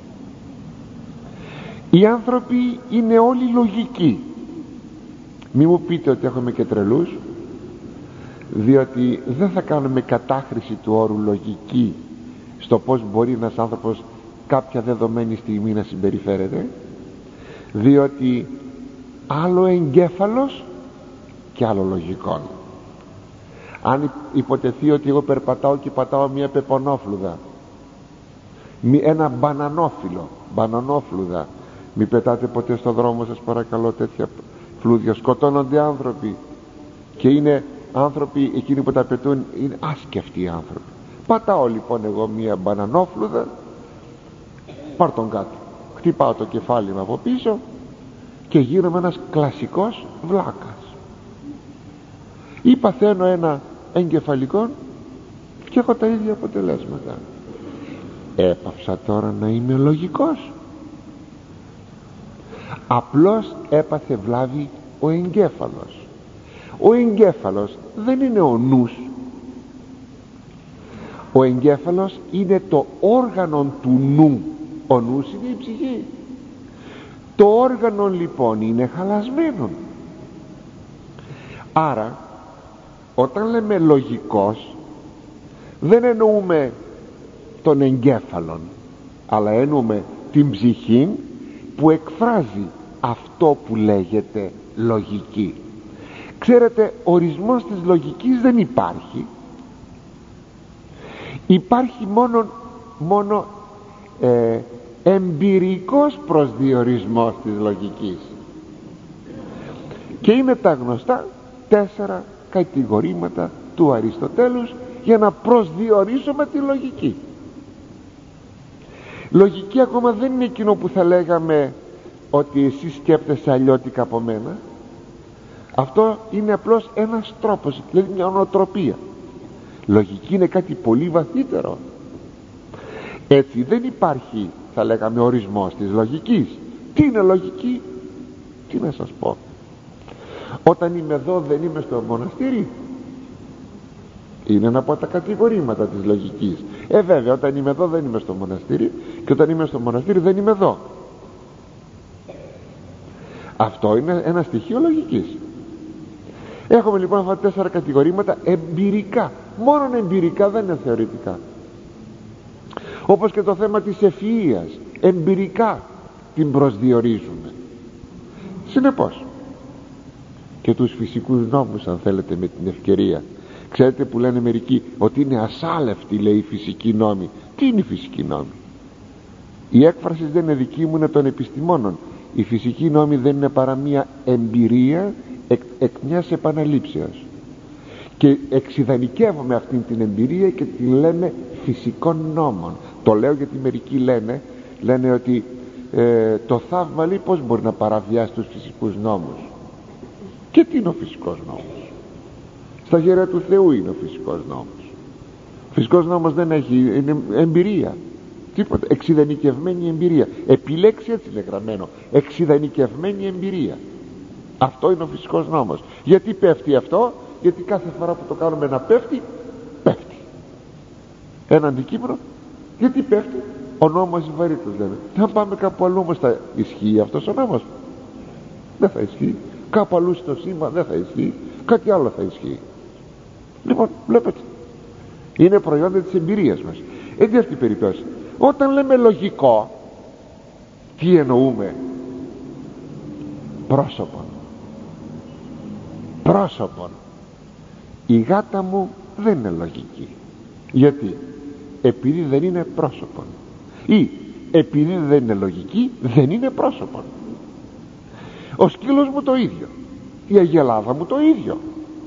Οι άνθρωποι είναι όλοι λογικοί. Μη μου πείτε ότι έχουμε και τρελούς. διότι δεν θα κάνουμε κατάχρηση του όρου λογική στο πως μπορεί ένας άνθρωπος κάποια δεδομένη στιγμή να συμπεριφέρεται, διότι άλλο εγκέφαλος και άλλο λογικό. Αν υποτεθεί ότι εγώ περπατάω και πατάω μια πεπονόφλουδα, ένα μπανανόφυλλο, μπανανόφλουδα, μη πετάτε ποτέ στο δρόμο σας παρακαλώ τέτοια φλούδια, σκοτώνονται άνθρωποι, και είναι άνθρωποι εκείνοι που τα πετούν είναι άσκευτοι άνθρωποι. Πατάω λοιπόν εγώ μια μπανανόφλουδα, πάρ' τον κάτω, χτυπάω το κεφάλι μου από πίσω και γίνομαι ένας κλασικός βλάκας, ή παθαίνω ένα εγκεφαλικό και έχω τα ίδια αποτελέσματα. Έπαυσα τώρα να είμαι λογικός? Απλώς έπαθε βλάβη ο εγκέφαλος. Ο εγκέφαλος δεν είναι ο νους. Ο εγκέφαλος είναι το όργανο του νου. Ο νους είναι η ψυχή. Το όργανο λοιπόν είναι χαλασμένο. Άρα όταν λέμε λογικός δεν εννοούμε τον εγκέφαλον, αλλά εννοούμε την ψυχή που εκφράζει αυτό που λέγεται λογική. Ξέρετε, ορισμός της λογικής δεν υπάρχει. Υπάρχει μόνο, μόνο ε, εμπειρικός προσδιορισμός της λογικής, και είναι τα γνωστά τέσσερα κατηγορήματα του Αριστοτέλους για να προσδιορίσουμε τη λογική. Λογική ακόμα δεν είναι εκείνο που θα λέγαμε ότι εσύ σκέπτεσαι αλλιώτικα από μένα. Αυτό είναι απλώς ένας τρόπος, δηλαδή μια ονοτροπία. Λογική είναι κάτι πολύ βαθύτερο. Έτσι δεν υπάρχει, θα λέγαμε, ορισμός της λογικής. Τι είναι λογική? Τι να σας πω. Όταν είμαι εδώ δεν είμαι στο μοναστήρι? Είναι ένα από τα κατηγορήματα της λογικής. Ε βέβαια, όταν είμαι εδώ δεν είμαι στο μοναστήρι, και όταν είμαι στο μοναστήρι δεν είμαι εδώ. Αυτό είναι ένα στοιχείο λογικής. Έχουμε λοιπόν αυτά τα τέσσερα κατηγορήματα εμπειρικά. Μόνον εμπειρικά, δεν είναι θεωρητικά. Όπως και το θέμα της ευφυΐας, εμπειρικά την προσδιορίζουμε. Συνεπώς και τους φυσικούς νόμους, αν θέλετε, με την ευκαιρία. Ξέρετε που λένε μερικοί ότι είναι ασάλευτοι, λέει, οι φυσικοί νόμοι. Τι είναι οι φυσικοί νόμοι? Η έκφραση δεν είναι δική μου, είναι των επιστημόνων. Οι φυσικοί νόμοι δεν είναι παρά μια εμπειρία εκ, εκ μιας επαναλήψεως, και εξειδανικεύουμε αυτήν την εμπειρία και την λέμε φυσικών νόμων. Το λέω γιατί μερικοί λένε λένε ότι ε, το θαύμα, λέει, πως μπορεί να παραβιάσει τους φυσικούς νόμους? Και τι είναι ο φυσικός νόμος? Στα χέρια του Θεού είναι ο φυσικός νόμος. Ο φυσικός νόμος δεν έχει, είναι εμπειρία, τίποτα, εξειδανικευμένη εμπειρία. Επιλέξει, έτσι είναι γραμμένο, εξειδανικευμένη εμπειρία. Αυτό είναι ο φυσικός νόμος. Γιατί πέφτει αυτό? Γιατί κάθε φορά που το κάνουμε να πέφτει, πέφτει ένα αντικείμενο. Γιατί πέφτει? Ο νόμος βαρύτητας, λέμε. Θα πάμε κάπου αλλού όμως θα ισχύει αυτός ο νόμος? Δεν θα ισχύει. Κάπου αλλού στο σήμα δεν θα ισχύει. Κάτι άλλο θα ισχύει. Λοιπόν, βλέπετε, είναι προϊόντα της εμπειρίας μας. Έτσι αυτή η περίπτωση. Όταν λέμε λογικό, τι εννοούμε? Πρόσωπον. Πρόσωπον. Η γάτα μου δεν είναι λογική. Γιατί? Επειδή δεν είναι πρόσωπον. Ή επειδή δεν είναι λογική, δεν είναι πρόσωπον. Ο σκύλος μου το ίδιο, η αγελάδα μου το ίδιο.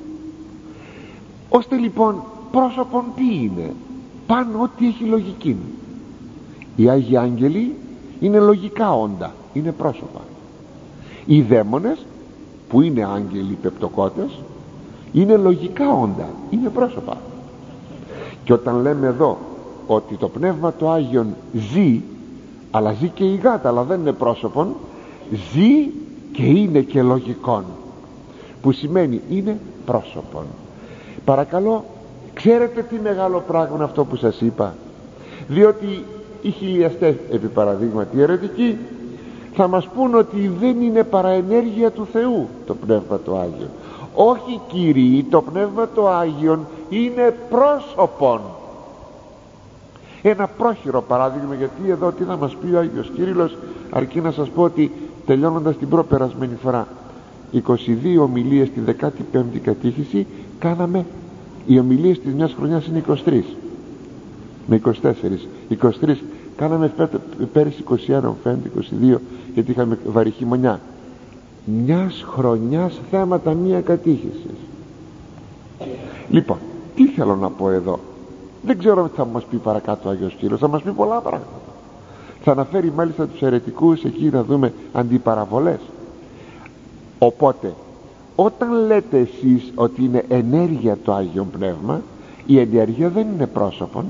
Ώστε λοιπόν πρόσωπον τι είναι? Πάνω ό,τι έχει λογική. Οι Άγιοι Άγγελοι είναι λογικά όντα, είναι πρόσωπα. Οι δαίμονες που είναι άγγελοι πεπτοκότες είναι λογικά όντα, είναι πρόσωπα. Και όταν λέμε εδώ ότι το Πνεύμα το Άγιον ζει, αλλά ζει και η γάτα, αλλά δεν είναι πρόσωπον, ζει και είναι και λογικόν, που σημαίνει είναι πρόσωπον. Παρακαλώ, ξέρετε τι μεγάλο πράγμα είναι αυτό που σας είπα? Διότι οι χιλιαστές, επί παραδείγματι αιρετικοί, θα μας πούν ότι δεν είναι παρά ενέργεια του Θεού το Πνεύμα το Άγιο. Όχι Κύριοι, το Πνεύμα το Άγιον είναι πρόσωπον. Ένα πρόχειρο παράδειγμα, γιατί εδώ τι θα μας πει ο Άγιος Κύριλλος, αρκεί να σας πω ότι τελειώνοντας την προπερασμένη φορά είκοσι δύο ομιλίες στη δεκάτη πέμπτη κατήχηση κάναμε, οι ομιλίες της μιας χρονιάς είναι είκοσι τρεις με είκοσι τέσσερα, είκοσι τρεις κάναμε πέρυσι, είκοσι ένα φαίνεται, είκοσι δύο, γιατί είχαμε βαρύ χειμωνιά. Μιας χρονιάς θέματα μία κατήχηση. Λοιπόν, τι θέλω να πω εδώ? Δεν ξέρω τι θα μας πει παρακάτω ο Άγιος Κύριος. Θα μας πει πολλά πράγματα. Θα αναφέρει μάλιστα τους αιρετικούς εκεί να δούμε αντιπαραβολές. Οπότε όταν λέτε εσείς ότι είναι ενέργεια το Άγιον Πνεύμα, η ενέργεια δεν είναι πρόσωπον.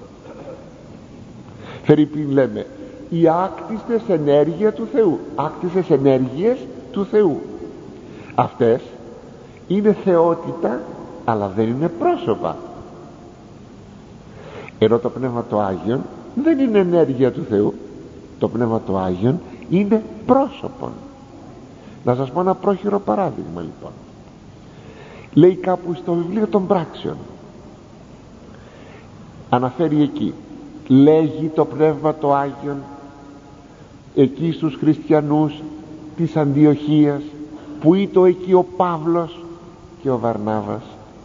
Φερρυπίν λέμε οι άκτιστες ενέργεια του Θεού, άκτιστες ενέργειες του Θεού. Αυτές είναι θεότητα, αλλά δεν είναι πρόσωπα. Ενώ το Πνεύμα το Άγιον δεν είναι ενέργεια του Θεού. Το Πνεύμα το Άγιον είναι πρόσωπον. Να σας πω ένα πρόχειρο παράδειγμα λοιπόν. Λέει κάπου στο βιβλίο των πράξεων, αναφέρει εκεί, λέγει το Πνεύμα το Άγιον εκεί στους χριστιανούς της Αντιοχίας, που ήταν εκεί ο Παύλος και ο Βαρνάβας,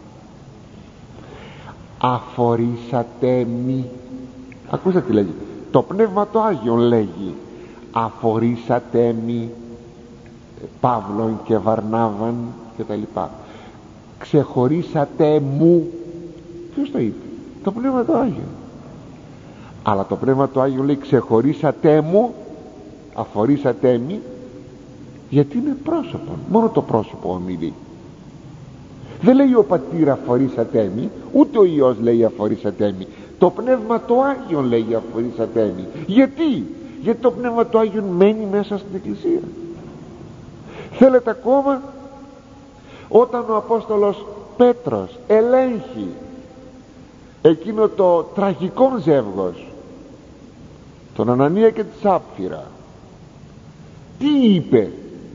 αφορήσατε μη. Ακούστε τι λέγει το Πνεύμα το Άγιον, λέγει αφορήσατε μη Παύλον και Βαρνάβαν και τα λοιπά, ξεχωρίσατε μου. Ποιος το είπε? Το Πνεύμα το Άγιον. Αλλά το Πνεύμα το Άγιον λέει ξεχωρίσατε μου, αφορήσατε μη, γιατί είναι πρόσωπο. Μόνο το πρόσωπο ομιλεί. Δεν λέει ο Πατήρ αφορήσατε μη, ούτε ο Υιός λέει αφορήσατε μη. Το Πνεύμα το Άγιον λέει αφορήσατε μη. Γιατί? Γιατί το Πνεύμα το Άγιον μένει μέσα στην Εκκλησία. Θέλετε ακόμα? Όταν ο Απόστολος Πέτρος ελέγχει εκείνο το τραγικό ζεύγος, τον Ανανία και τη Σάπφυρα, τι είπε?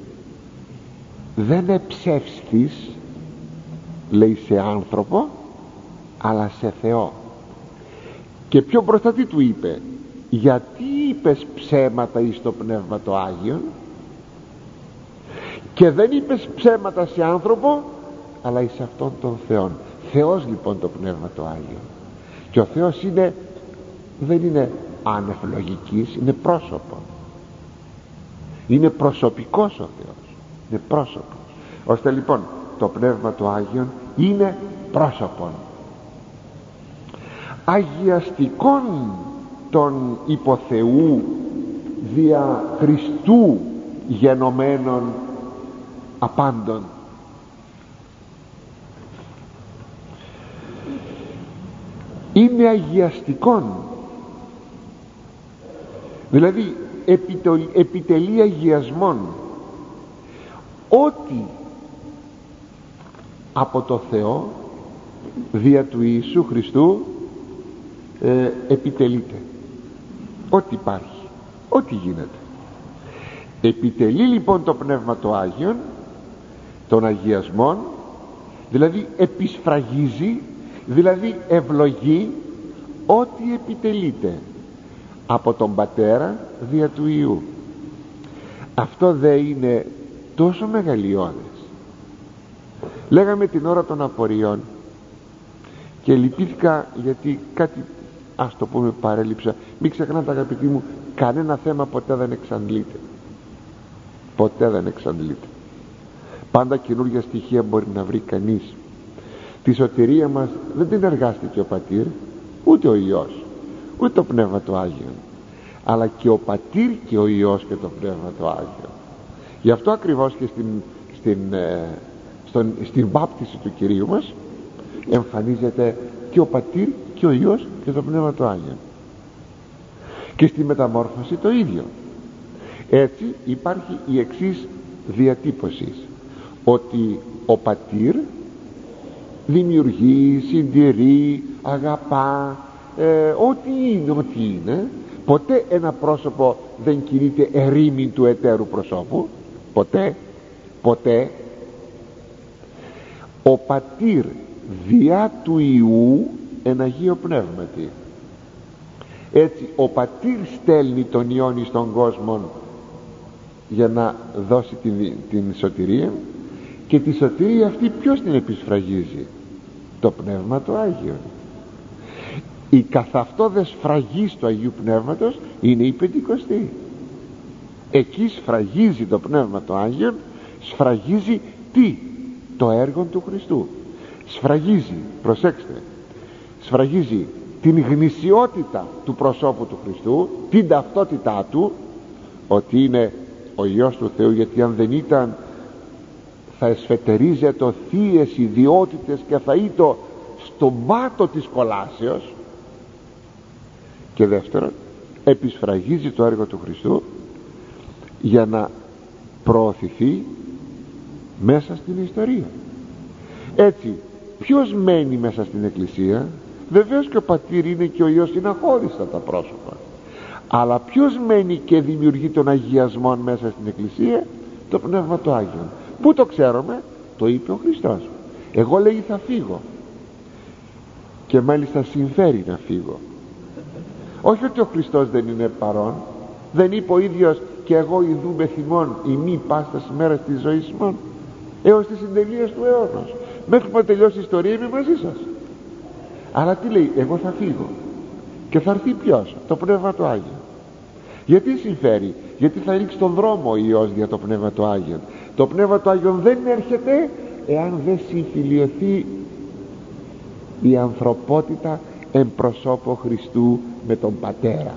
Δεν εψεύστης, λέει, σε άνθρωπο, αλλά σε Θεό. Και πιο μπροστά τι του είπε? Γιατί είπες ψέματα εις το Πνεύμα το Άγιον? Και δεν είπες ψέματα σε άνθρωπο, αλλά εις αυτόν τον Θεόν. Θεός λοιπόν το Πνεύμα το Άγιο. Και ο Θεός είναι, δεν είναι άνευ λογικής, είναι πρόσωπο. Είναι προσωπικός ο Θεός, είναι πρόσωπο. Ώστε λοιπόν το Πνεύμα το Άγιον είναι πρόσωπον. Αγιαστικών των υποθεού δια Χριστού γενομένων απάντων. Είναι αγιαστικών, δηλαδή επιτελεί αγιασμών, ότι από το Θεό δια του Ιησού Χριστού ε, επιτελείται. Ό,τι υπάρχει, ό,τι γίνεται. Επιτελεί λοιπόν το Πνεύμα το Άγιον των αγιασμών, δηλαδή επισφραγίζει, δηλαδή ευλογεί ό,τι επιτελείται από τον Πατέρα δια του Υιού. Αυτό δεν είναι τόσο μεγαλειώδες? Λέγαμε την ώρα των απορριών και λυπήθηκα γιατί κάτι, ας το πούμε, παρέλειψα. Μην ξεχνάτε αγαπητοί μου, κανένα θέμα ποτέ δεν εξαντλείται. Ποτέ δεν εξαντλείται. Πάντα καινούργια στοιχεία μπορεί να βρει κανείς. Τη σωτηρία μας δεν την εργάστηκε ο Πατήρ, ούτε ο Υιός, ούτε το Πνεύμα το Άγιο, αλλά και ο Πατήρ και ο Υιός και το Πνεύμα το Άγιο. Γι' αυτό ακριβώς και στην, στην, ε, στον, στην βάπτιση του Κυρίου μας εμφανίζεται και ο Πατήρ και ο Υιός και το Πνεύμα το Άγιο. Και στη μεταμόρφωση το ίδιο. Έτσι υπάρχει η εξής διατύπωση, ότι ο Πατήρ δημιουργεί, συντηρεί, αγαπά, ε, ό,τι είναι, ό,τι είναι. Ποτέ ένα πρόσωπο δεν κινείται ερήμην του εταίρου προσώπου, ποτέ, ποτέ. ο πατήρ διά του Υιού εν Αγίο Πνεύματι. Έτσι ο πατήρ στέλνει τον Υιόν στον κόσμο για να δώσει την, την σωτηρία, και τη σωτηρία αυτή ποιος την επισφραγίζει? Το Πνεύμα το Άγιο. Η καθ' αυτό δε σφραγής του Αγίου Πνεύματος είναι η Πεντηκοστή. Εκεί σφραγίζει το Πνεύμα το Άγιο, σφραγίζει τι? Το έργο του Χριστού. Σφραγίζει, προσέξτε, σφραγίζει την γνησιότητα του προσώπου του Χριστού, την ταυτότητά του, ότι είναι ο Υιός του Θεού, γιατί αν δεν ήταν θα εσφετερίζεται θείες ιδιότητες και θα ήταν στο μάτο της κολάσεως. Και δεύτερον, επισφραγίζει το έργο του Χριστού για να προωθηθεί μέσα στην ιστορία. Έτσι ποιος μένει μέσα στην Εκκλησία? Βεβαίως και ο πατήρ είναι και ο Υιός, είναι αχώριστα τα πρόσωπα, αλλά ποιος μένει και δημιουργεί τον αγιασμό μέσα στην Εκκλησία? Το Πνεύμα το Άγιο. Πού το ξέρουμε? Το είπε ο Χριστός. Εγώ, λέει, θα φύγω, και μάλιστα συμφέρει να φύγω. Όχι ότι ο Χριστός δεν είναι παρόν. Δεν είπε ο ίδιος και εγώ ιδού με θυμών ημί πάστας ημέρας της ζωής ημών έως τις συντελείες του αιώνος, μέχρι που τελειώσει η ιστορία είμαι μαζί σας. Αλλά τι λέει? Εγώ θα φύγω και θα έρθει ποιος? Το Πνεύμα το Άγιο. Γιατί συμφέρει? Γιατί θα ρίξει τον δρόμο ο Υιός για το Πνεύμα το Άγιο. Το Πνεύμα το Άγιο δεν έρχεται εάν δεν συμφιλιωθεί η ανθρωπότητα εν προσώπω Χριστού με τον Πατέρα.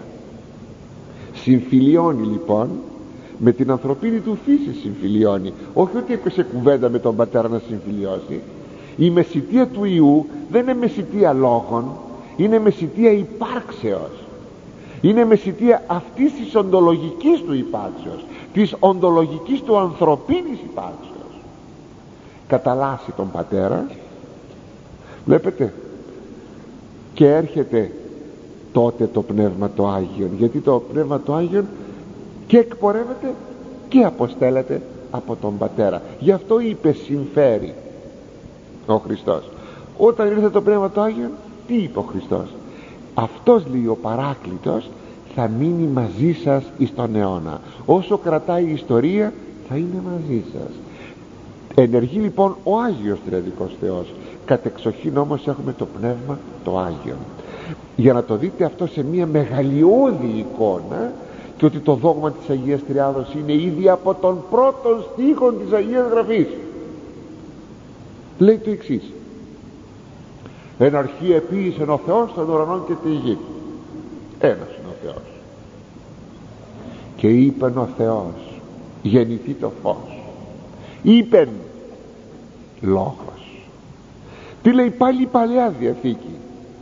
Συμφιλιώνει λοιπόν με την ανθρωπίνη του φύση, συμφιλιώνει. Όχι ότι έπεσε κουβέντα με τον Πατέρα να συμφιλιώσει. Η μεσιτεία του Υιού δεν είναι μεσιτεία λόγων, είναι μεσιτεία υπάρξεως. Είναι μεσιτεία αυτής της οντολογικής του υπάρξεως, της οντολογικής του ανθρωπίνης υπάρξεως. Καταλάσει τον Πατέρα, βλέπετε, και έρχεται τότε το Πνεύμα το Άγιο, γιατί το Πνεύμα το Άγιο και εκπορεύεται και αποστέλλεται από τον Πατέρα. Γι' αυτό είπε συμφέρει ο Χριστός. Όταν ήρθε το Πνεύμα το Άγιο, τι είπε ο Χριστός? Αυτός, λέει, ο Παράκλητος θα μείνει μαζί σας εις τον αιώνα. Όσο κρατάει η ιστορία θα είναι μαζί σας. Ενεργεί λοιπόν ο Άγιος Τριαδικός Θεός. Κατεξοχήν όμως έχουμε το Πνεύμα το Άγιο. Για να το δείτε αυτό σε μια μεγαλειώδη εικόνα, και ότι το δόγμα της Αγίας Τριάδος είναι ήδη από τον πρώτον στίχο της Αγίας Γραφής. Λέει το εξής: εν αρχή επίησεν ο Θεός των ουρανών και τη γη. Ένας είναι ο Θεός. Και είπεν ο Θεός γεννηθεί το φως. Είπεν λόγος. Τι λέει πάλι η Παλαιά Διαθήκη?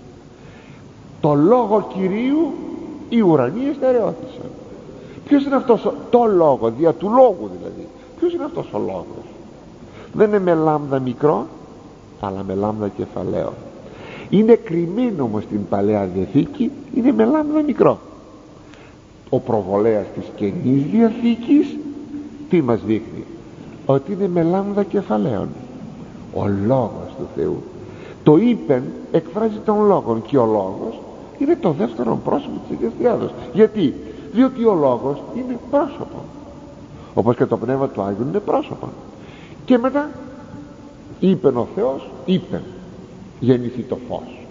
Το λόγο Κυρίου οι ουρανοί εστερεώθησαν. Ποιος είναι αυτός ο, το λόγο, δια του λόγου δηλαδή? Ποιος είναι αυτός ο λόγος? Δεν είναι με λάμδα μικρό, αλλά με λάμδα κεφαλαίο. Είναι κρυμμένο όμως στην Παλαιά Διαθήκη, είναι με λάμδα μικρό. Ο προβολέας της Καινής Διαθήκης τι μας δείχνει? Ότι είναι με λάμδα κεφαλαίων. Ο λόγος του Θεού. Το είπεν εκφράζει τον λόγον, και ο λόγος είναι το δεύτερο πρόσωπο της Αγίας Τριάδος. Γιατί? Διότι ο λόγος είναι πρόσωπο, όπως και το Πνεύμα του Άγιου είναι πρόσωπο. Και μετά είπεν ο Θεός, είπεν γεννηθεί το φως,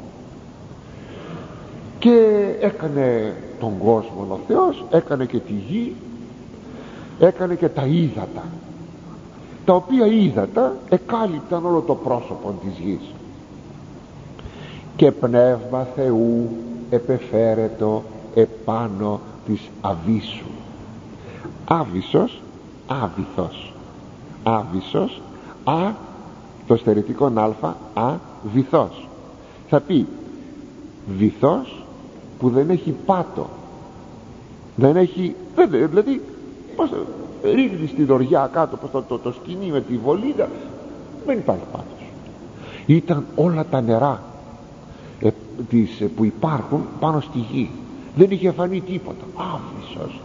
και έκανε τον κόσμο ο Θεός, έκανε και τη γη, έκανε και τα ύδατα, τα οποία ύδατα εκάλυπταν όλο το πρόσωπο της γης. Και πνεύμα Θεού επεφέρετο επάνω της αβύσσου. Άβυσσος, άβυθος. Άβυσσος, α, το στερετικό α, α, βυθός. Θα πει βυθός που δεν έχει πάτο, δεν έχει, δηλαδή πώς ρίχνει στη δωριά κάτω, πως το, το, το σκηνή με τη βολίδα, δεν υπάρχει πάτος. Ήταν όλα τα νερά ε, τις, ε, που υπάρχουν πάνω στη γη. Δεν είχε φανεί τίποτα. Άβυσσος,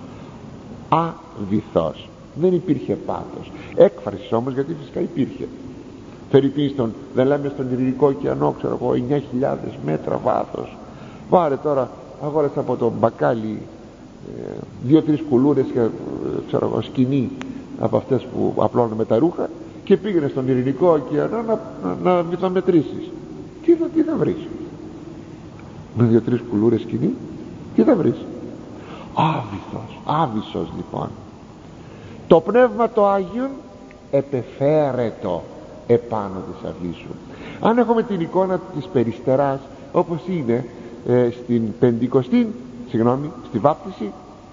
αβυθός. Δεν υπήρχε πάτος. Έκφραση όμως, γιατί φυσικά υπήρχε. Φερρυπίστων, δεν λέμε στον Ειρηνικό ωκεανό, ξέρω εγώ, εννιά χιλιάδες μέτρα βάθος. Πάρε τώρα, αγόρασε από τον μπακάλι ε, δύο-τρεις κουλούρες και ε, ξέρω εγώ, σκηνή από αυτές που απλώνουν με τα ρούχα και πήγαινε στον Ειρηνικό ωκεανό να, να, να βυθομετρήσεις. Τι θα, τι θα βρεις? Με δύο-τρεις κουλούρες σκηνή τι θα βρεις? Άβυσσος, άβυσσος λοιπόν. Το Πνεύμα το Άγιον επεφέρετο επάνω της αβύσσου. Αν έχουμε την εικόνα της περιστεράς όπως είναι ε, στην Πεντηκοστή, συγγνώμη, στη βάπτιση,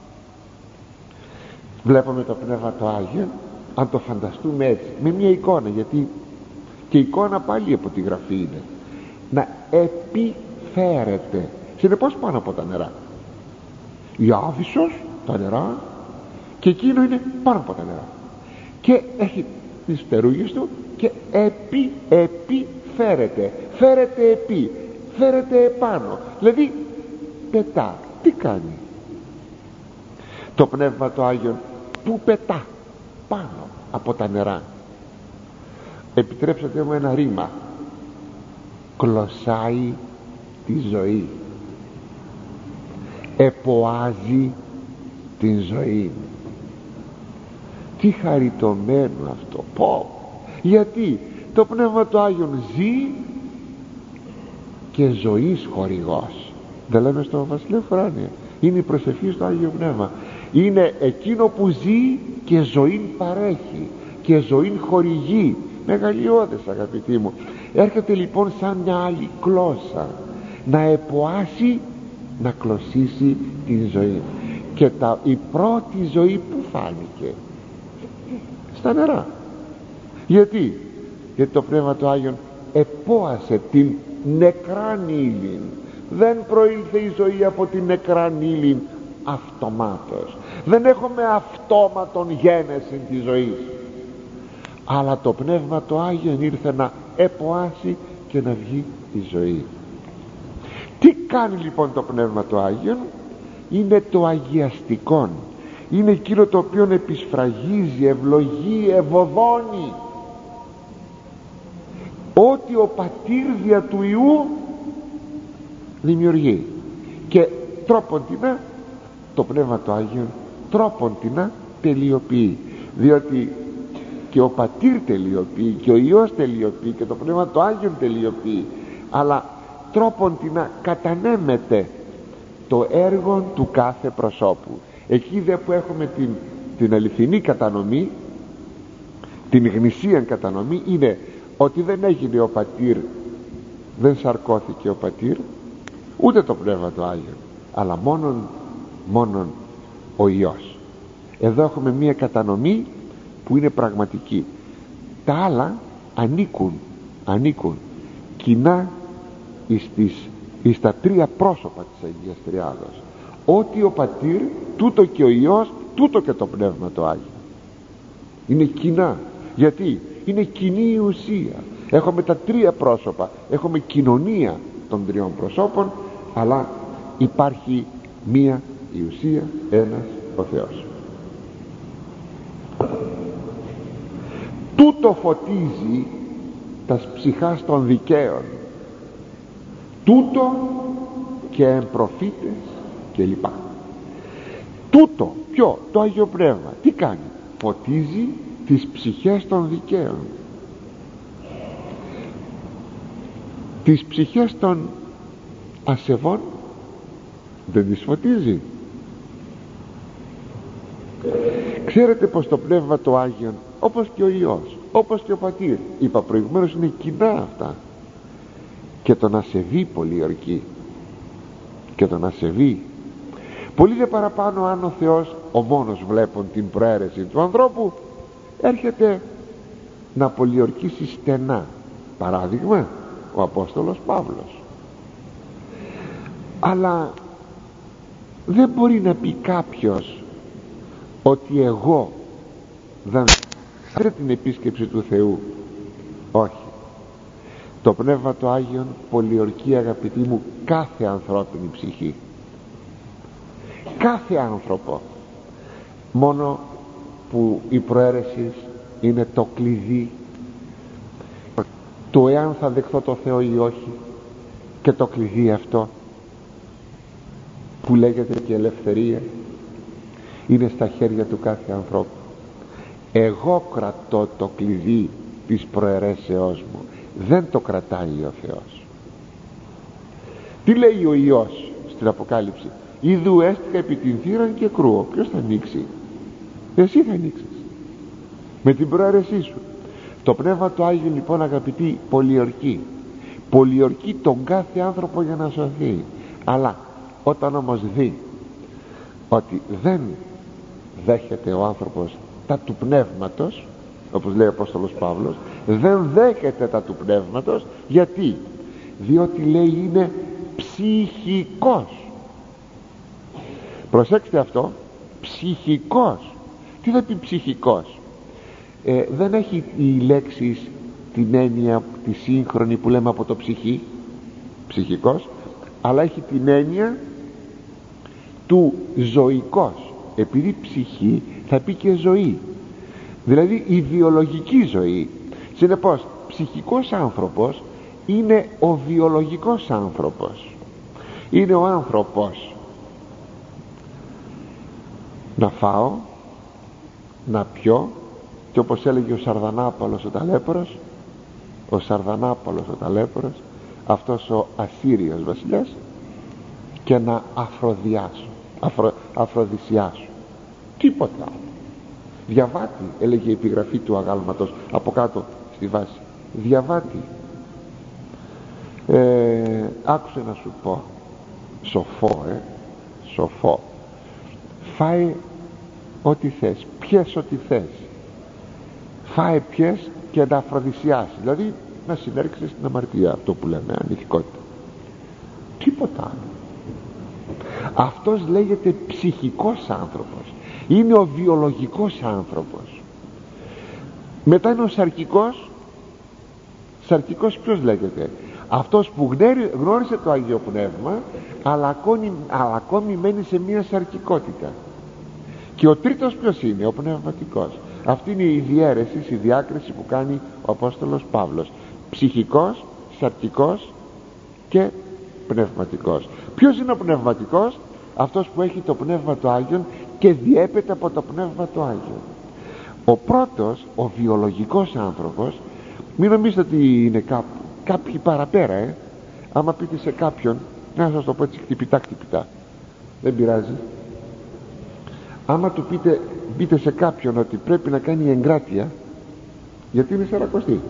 βλέπουμε το Πνεύμα το Άγιο, αν το φανταστούμε έτσι, με μια εικόνα, γιατί και εικόνα πάλι από τη Γραφή είναι, να επιφέρεται, συνεπώς πάνω από τα νερά. Η άβυσσος, τα νερά, και εκείνο είναι πάνω από τα νερά και έχει τις φτερούγες του και επί, επί φέρεται, φέρεται επί, φέρεται επάνω, δηλαδή πετά. Τι κάνει το Πνεύμα το Άγιον? Που πετά πάνω από τα νερά. Επιτρέψατε μου ένα ρήμα: κλωσάει τη ζωή, εποάζει την ζωή. Τι χαριτωμένο αυτό! Πω! Γιατί το Πνεύμα το Άγιον ζει και ζωής χορηγός. Δεν λέμε στο Βασιλείο Φοράνια, είναι η προσευχή στο Άγιο Πνεύμα. Είναι εκείνο που ζει και ζωήν παρέχει και ζωήν χορηγεί. Μεγαλειώδες, αγαπητοί μου. Έρχεται λοιπόν σαν μια άλλη γλώσσα να εποάσει, να κλωσίσει την ζωή. Και τα, η πρώτη ζωή που φάνηκε? Στα νερά. Γιατί? Γιατί το Πνεύμα του Άγιον επόασε την νεκράν ύλην. Δεν προήλθε η ζωή από την νεκράν ύλην αυτομάτως. Δεν έχουμε αυτόματον γένεση της ζωής, αλλά το Πνεύμα το Άγιον ήρθε να εποάσει και να βγει η ζωή. Τι κάνει λοιπόν το Πνεύμα το Άγιον? Είναι το αγιαστικόν, είναι εκείνο το οποίο επισφραγίζει, ευλογεί, ευωδώνει ό,τι ο Πατήρ δια του Υιού δημιουργεί, και τρόποντινα το Πνεύμα το Άγιον τρόποντινα τελειοποιεί, διότι και ο Πατήρ τελειοποιεί και ο Υιός τελειοποιεί και το Πνεύμα το Άγιον τελειοποιεί, αλλά τρόποντινα κατανέμεται το έργο του κάθε προσώπου. Εκεί δε που έχουμε την, την αληθινή κατανομή, την γνησίαν κατανομή, είναι ότι δεν έγινε ο Πατήρ, δεν σαρκώθηκε ο Πατήρ ούτε το Πνεύμα το Άγιον, αλλά μόνον, μόνον ο Υιός. Εδώ έχουμε μία κατανομή που είναι πραγματική. Τα άλλα ανήκουν, ανήκουν κοινά εις, τις, εις τα τρία πρόσωπα της Αγίας Τριάδος. Ότι ο Πατήρ, τούτο και ο Υιός, τούτο και το Πνεύμα το Άγιο. Είναι κοινά. Γιατί? Είναι κοινή η ουσία. Έχουμε τα τρία πρόσωπα, έχουμε κοινωνία των τριών προσώπων, αλλά υπάρχει μία η ουσία, ένας ο Θεός. Τούτο φωτίζει τας ψυχάς των δικαίων, τούτο και εμπροφήτες και λοιπά. Τούτο, ποιο? Το Άγιο Πνεύμα τι κάνει? Φωτίζει τις ψυχές των δικαίων. Τις ψυχές των ασεβών δεν τις φωτίζει? Ξέρετε πως το Πνεύμα το Άγιον, όπως και ο Υιός, όπως και ο Πατήρ, είπα προηγουμένως, είναι κοινά αυτά. Και τον ασεβεί πολιορκεί, και τον ασεβεί πολύ δε παραπάνω, αν ο Θεός ο μόνος βλέπουν την προαίρεση του ανθρώπου έρχεται να πολιορκήσει στενά. Παράδειγμα ο Απόστολος Παύλος. Αλλά δεν μπορεί να πει κάποιος ότι εγώ δεν θέλω την επίσκεψη του Θεού. Όχι. Το Πνεύμα το Άγιον πολιορκεί, αγαπητοί μου, κάθε ανθρώπινη ψυχή, κάθε άνθρωπο, μόνο που η προαίρεση είναι το κλειδί το εάν θα δεχθώ το Θεό ή όχι, και το κλειδί αυτό που λέγεται και ελευθερία είναι στα χέρια του κάθε ανθρώπου. Εγώ κρατώ το κλειδί της προαιρέσεώς μου, δεν το κρατάει ο Θεός. Τι λέει ο Υιός στην Αποκάλυψη? Ιδού έστηκα επί την θύραν και κρούω. Ποιος θα ανοίξει? Εσύ θα ανοίξεις με την προαίρεσή σου. Το Πνεύμα του Άγιο λοιπόν, αγαπητοί, πολιορκεί πολιορκεί τον κάθε άνθρωπο για να σωθεί. Αλλά όταν όμως δει ότι δεν δέχεται ο άνθρωπος τα του Πνεύματος, όπως λέει ο Απόστολος Παύλος, δεν δέχεται τα του Πνεύματος. Γιατί? Διότι λέει είναι ψυχικός. Προσέξτε αυτό, ψυχικός. Τι θα πει ψυχικός? ε, δεν έχει η λέξη την έννοια τη σύγχρονη που λέμε από το ψυχή, ψυχικός, αλλά έχει την έννοια του ζωικός. Επειδή ψυχή θα πει και ζωή, δηλαδή η βιολογική ζωή. Συνεπώς ψυχικός άνθρωπος είναι ο βιολογικός άνθρωπος. Είναι ο άνθρωπος να φάω, να πιω, και όπως έλεγε ο Σαρδανάπαλος ο ταλέπορος, ο Σαρδανάπαλος ο ταλέπορος, αυτός ο Ασσύριος βασιλιάς, και να αφροδιάσω, αφρο, αφροδισιάσω, τίποτα άλλο. Διαβάτη, έλεγε η επιγραφή του αγάλματος από κάτω στη βάση, διαβάτη. ε, άκουσε να σου πω, σοφό, ε, σοφό, φάε ό,τι θες, πιες ό,τι θες, φάε πιες και να αφροδισιάσει, δηλαδή να συνέρξεις στην αμαρτία, αυτό που λέμε ανηθικότητα, τίποτα άλλο. Αυτός λέγεται ψυχικός άνθρωπος, είναι ο βιολογικός άνθρωπος. Μετά είναι ο σαρκικός. Σαρκικός ποιος λέγεται? Αυτός που γνώρισε το Άγιο Πνεύμα, αλλά ακόμη, αλλά ακόμη μένει σε μια σαρκικότητα. Και ο τρίτος ποιος είναι? Ο πνευματικός. Αυτή είναι η διαίρεση, η διάκριση που κάνει ο Απόστολος Παύλος: ψυχικός, σαρκικός και πνευματικός. Ποιος είναι ο πνευματικός? Αυτός που έχει το Πνεύμα του Άγιον και διέπεται από το Πνεύμα του Άγιον. Ο πρώτος, ο βιολογικός άνθρωπος, μην νομίζετε ότι είναι κάπου, κάποιοι παραπέρα, ε. άμα πείτε σε κάποιον, να σας το πω έτσι χτυπητά χτυπητά, δεν πειράζει, άμα του πείτε, πείτε σε κάποιον ότι πρέπει να κάνει εγκράτεια γιατί είναι σαρακοστή,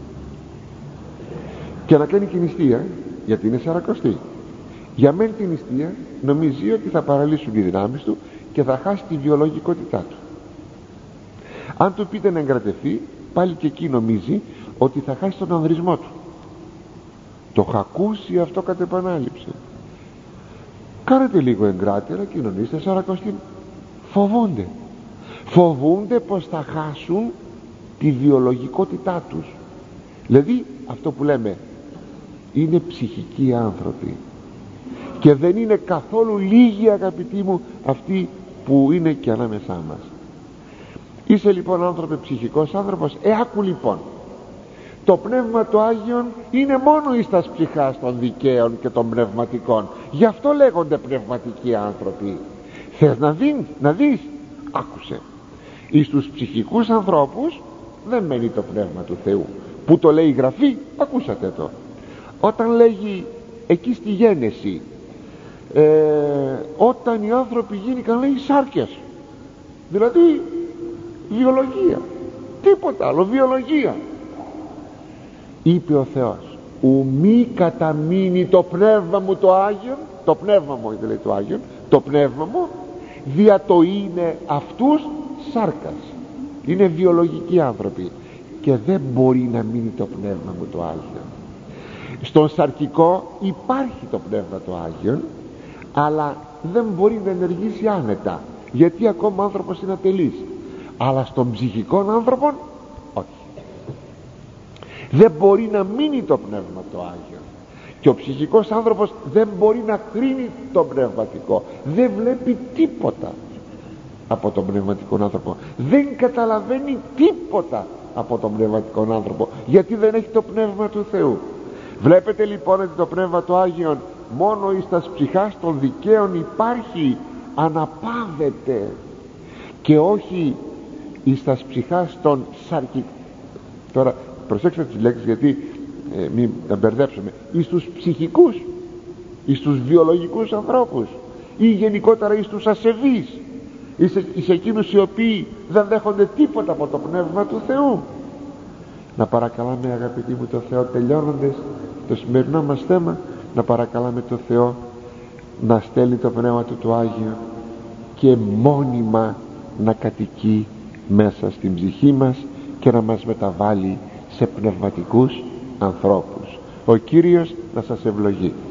και να κάνει και νηστεία γιατί είναι σαρακοστή, για μεν την νηστεία νομίζει ότι θα παραλύσουν οι δυνάμεις του και θα χάσει τη βιολογικότητά του. Αν του πείτε να εγκρατευτεί, πάλι και εκεί νομίζει ότι θα χάσει τον ανδρισμό του. Το έχω ακούσει αυτό κατ' επανάληψη. Κάνετε λίγο εγκράτεια, αλλά κοινωνήστε σαρακοστή. Φοβούνται φοβούνται πως θα χάσουν τη βιολογικότητά τους. Δηλαδή αυτό που λέμε, είναι ψυχικοί άνθρωποι, και δεν είναι καθόλου λίγοι, αγαπητοί μου, αυτοί που είναι και ανάμεσά μας. Είσαι λοιπόν άνθρωπε ψυχικός άνθρωπος? Ε, άκου λοιπόν, το Πνεύμα του Άγιον είναι μόνο εις τας ψυχάς των δικαίων και των πνευματικών, γι' αυτό λέγονται πνευματικοί άνθρωποι. Θες να, δει, να δεις? Άκουσε, εις τους ψυχικούς ανθρώπους δεν μένει το Πνεύμα του Θεού. Που το λέει η Γραφή? Ακούσατε το, όταν λέγει εκεί στη Γένεση, ε, όταν οι άνθρωποι γίνηκαν, λέει, σάρκες, δηλαδή βιολογία, τίποτα άλλο, βιολογία. Είπε ο Θεός, ου μη καταμείνει το Πνεύμα μου το Άγιον, το Πνεύμα μου, δεν λέει το Άγιον, το Πνεύμα μου, δια το είναι αυτούς σάρκας. Είναι βιολογικοί άνθρωποι και δεν μπορεί να μείνει το Πνεύμα μου το Άγιον. Στον σαρκικό υπάρχει το Πνεύμα το Άγιον, αλλά δεν μπορεί να ενεργήσει άνετα, γιατί ακόμα ο άνθρωπος είναι ατελής. Αλλά στον ψυχικό άνθρωπο όχι, δεν μπορεί να μείνει το Πνεύμα το Άγιο. Και ο ψυχικός άνθρωπος δεν μπορεί να κρίνει το πνευματικό, δεν βλέπει τίποτα από τον πνευματικό άνθρωπο, δεν καταλαβαίνει τίποτα από τον πνευματικό άνθρωπο, γιατί δεν έχει το Πνεύμα του Θεού. Βλέπετε λοιπόν ότι το Πνεύμα του Άγιον μόνο εις τας ψυχάς των δικαίων υπάρχει, αναπαύεται, και όχι εις τας ψυχάς των σαρκικών. Τώρα προσέξτε τις λέξεις, γιατί ε, μην τα μπερδέψουμε. Εις τους ψυχικούς, εις τους βιολογικούς ανθρώπους, ή γενικότερα εις τους ασεβείς, εις, εις εκείνους οι οποίοι δεν δέχονται τίποτα από το Πνεύμα του Θεού. Να παρακαλάμε, αγαπητοί μου, το Θεό, τελειώνοντας το σημερινό μας θέμα, να παρακαλάμε το Θεό να στέλνει το Πνεύμα του το Άγιο και μόνιμα να κατοικεί μέσα στην ψυχή μας και να μας μεταβάλει σε πνευματικούς ανθρώπους. Ο Κύριος να σας ευλογεί.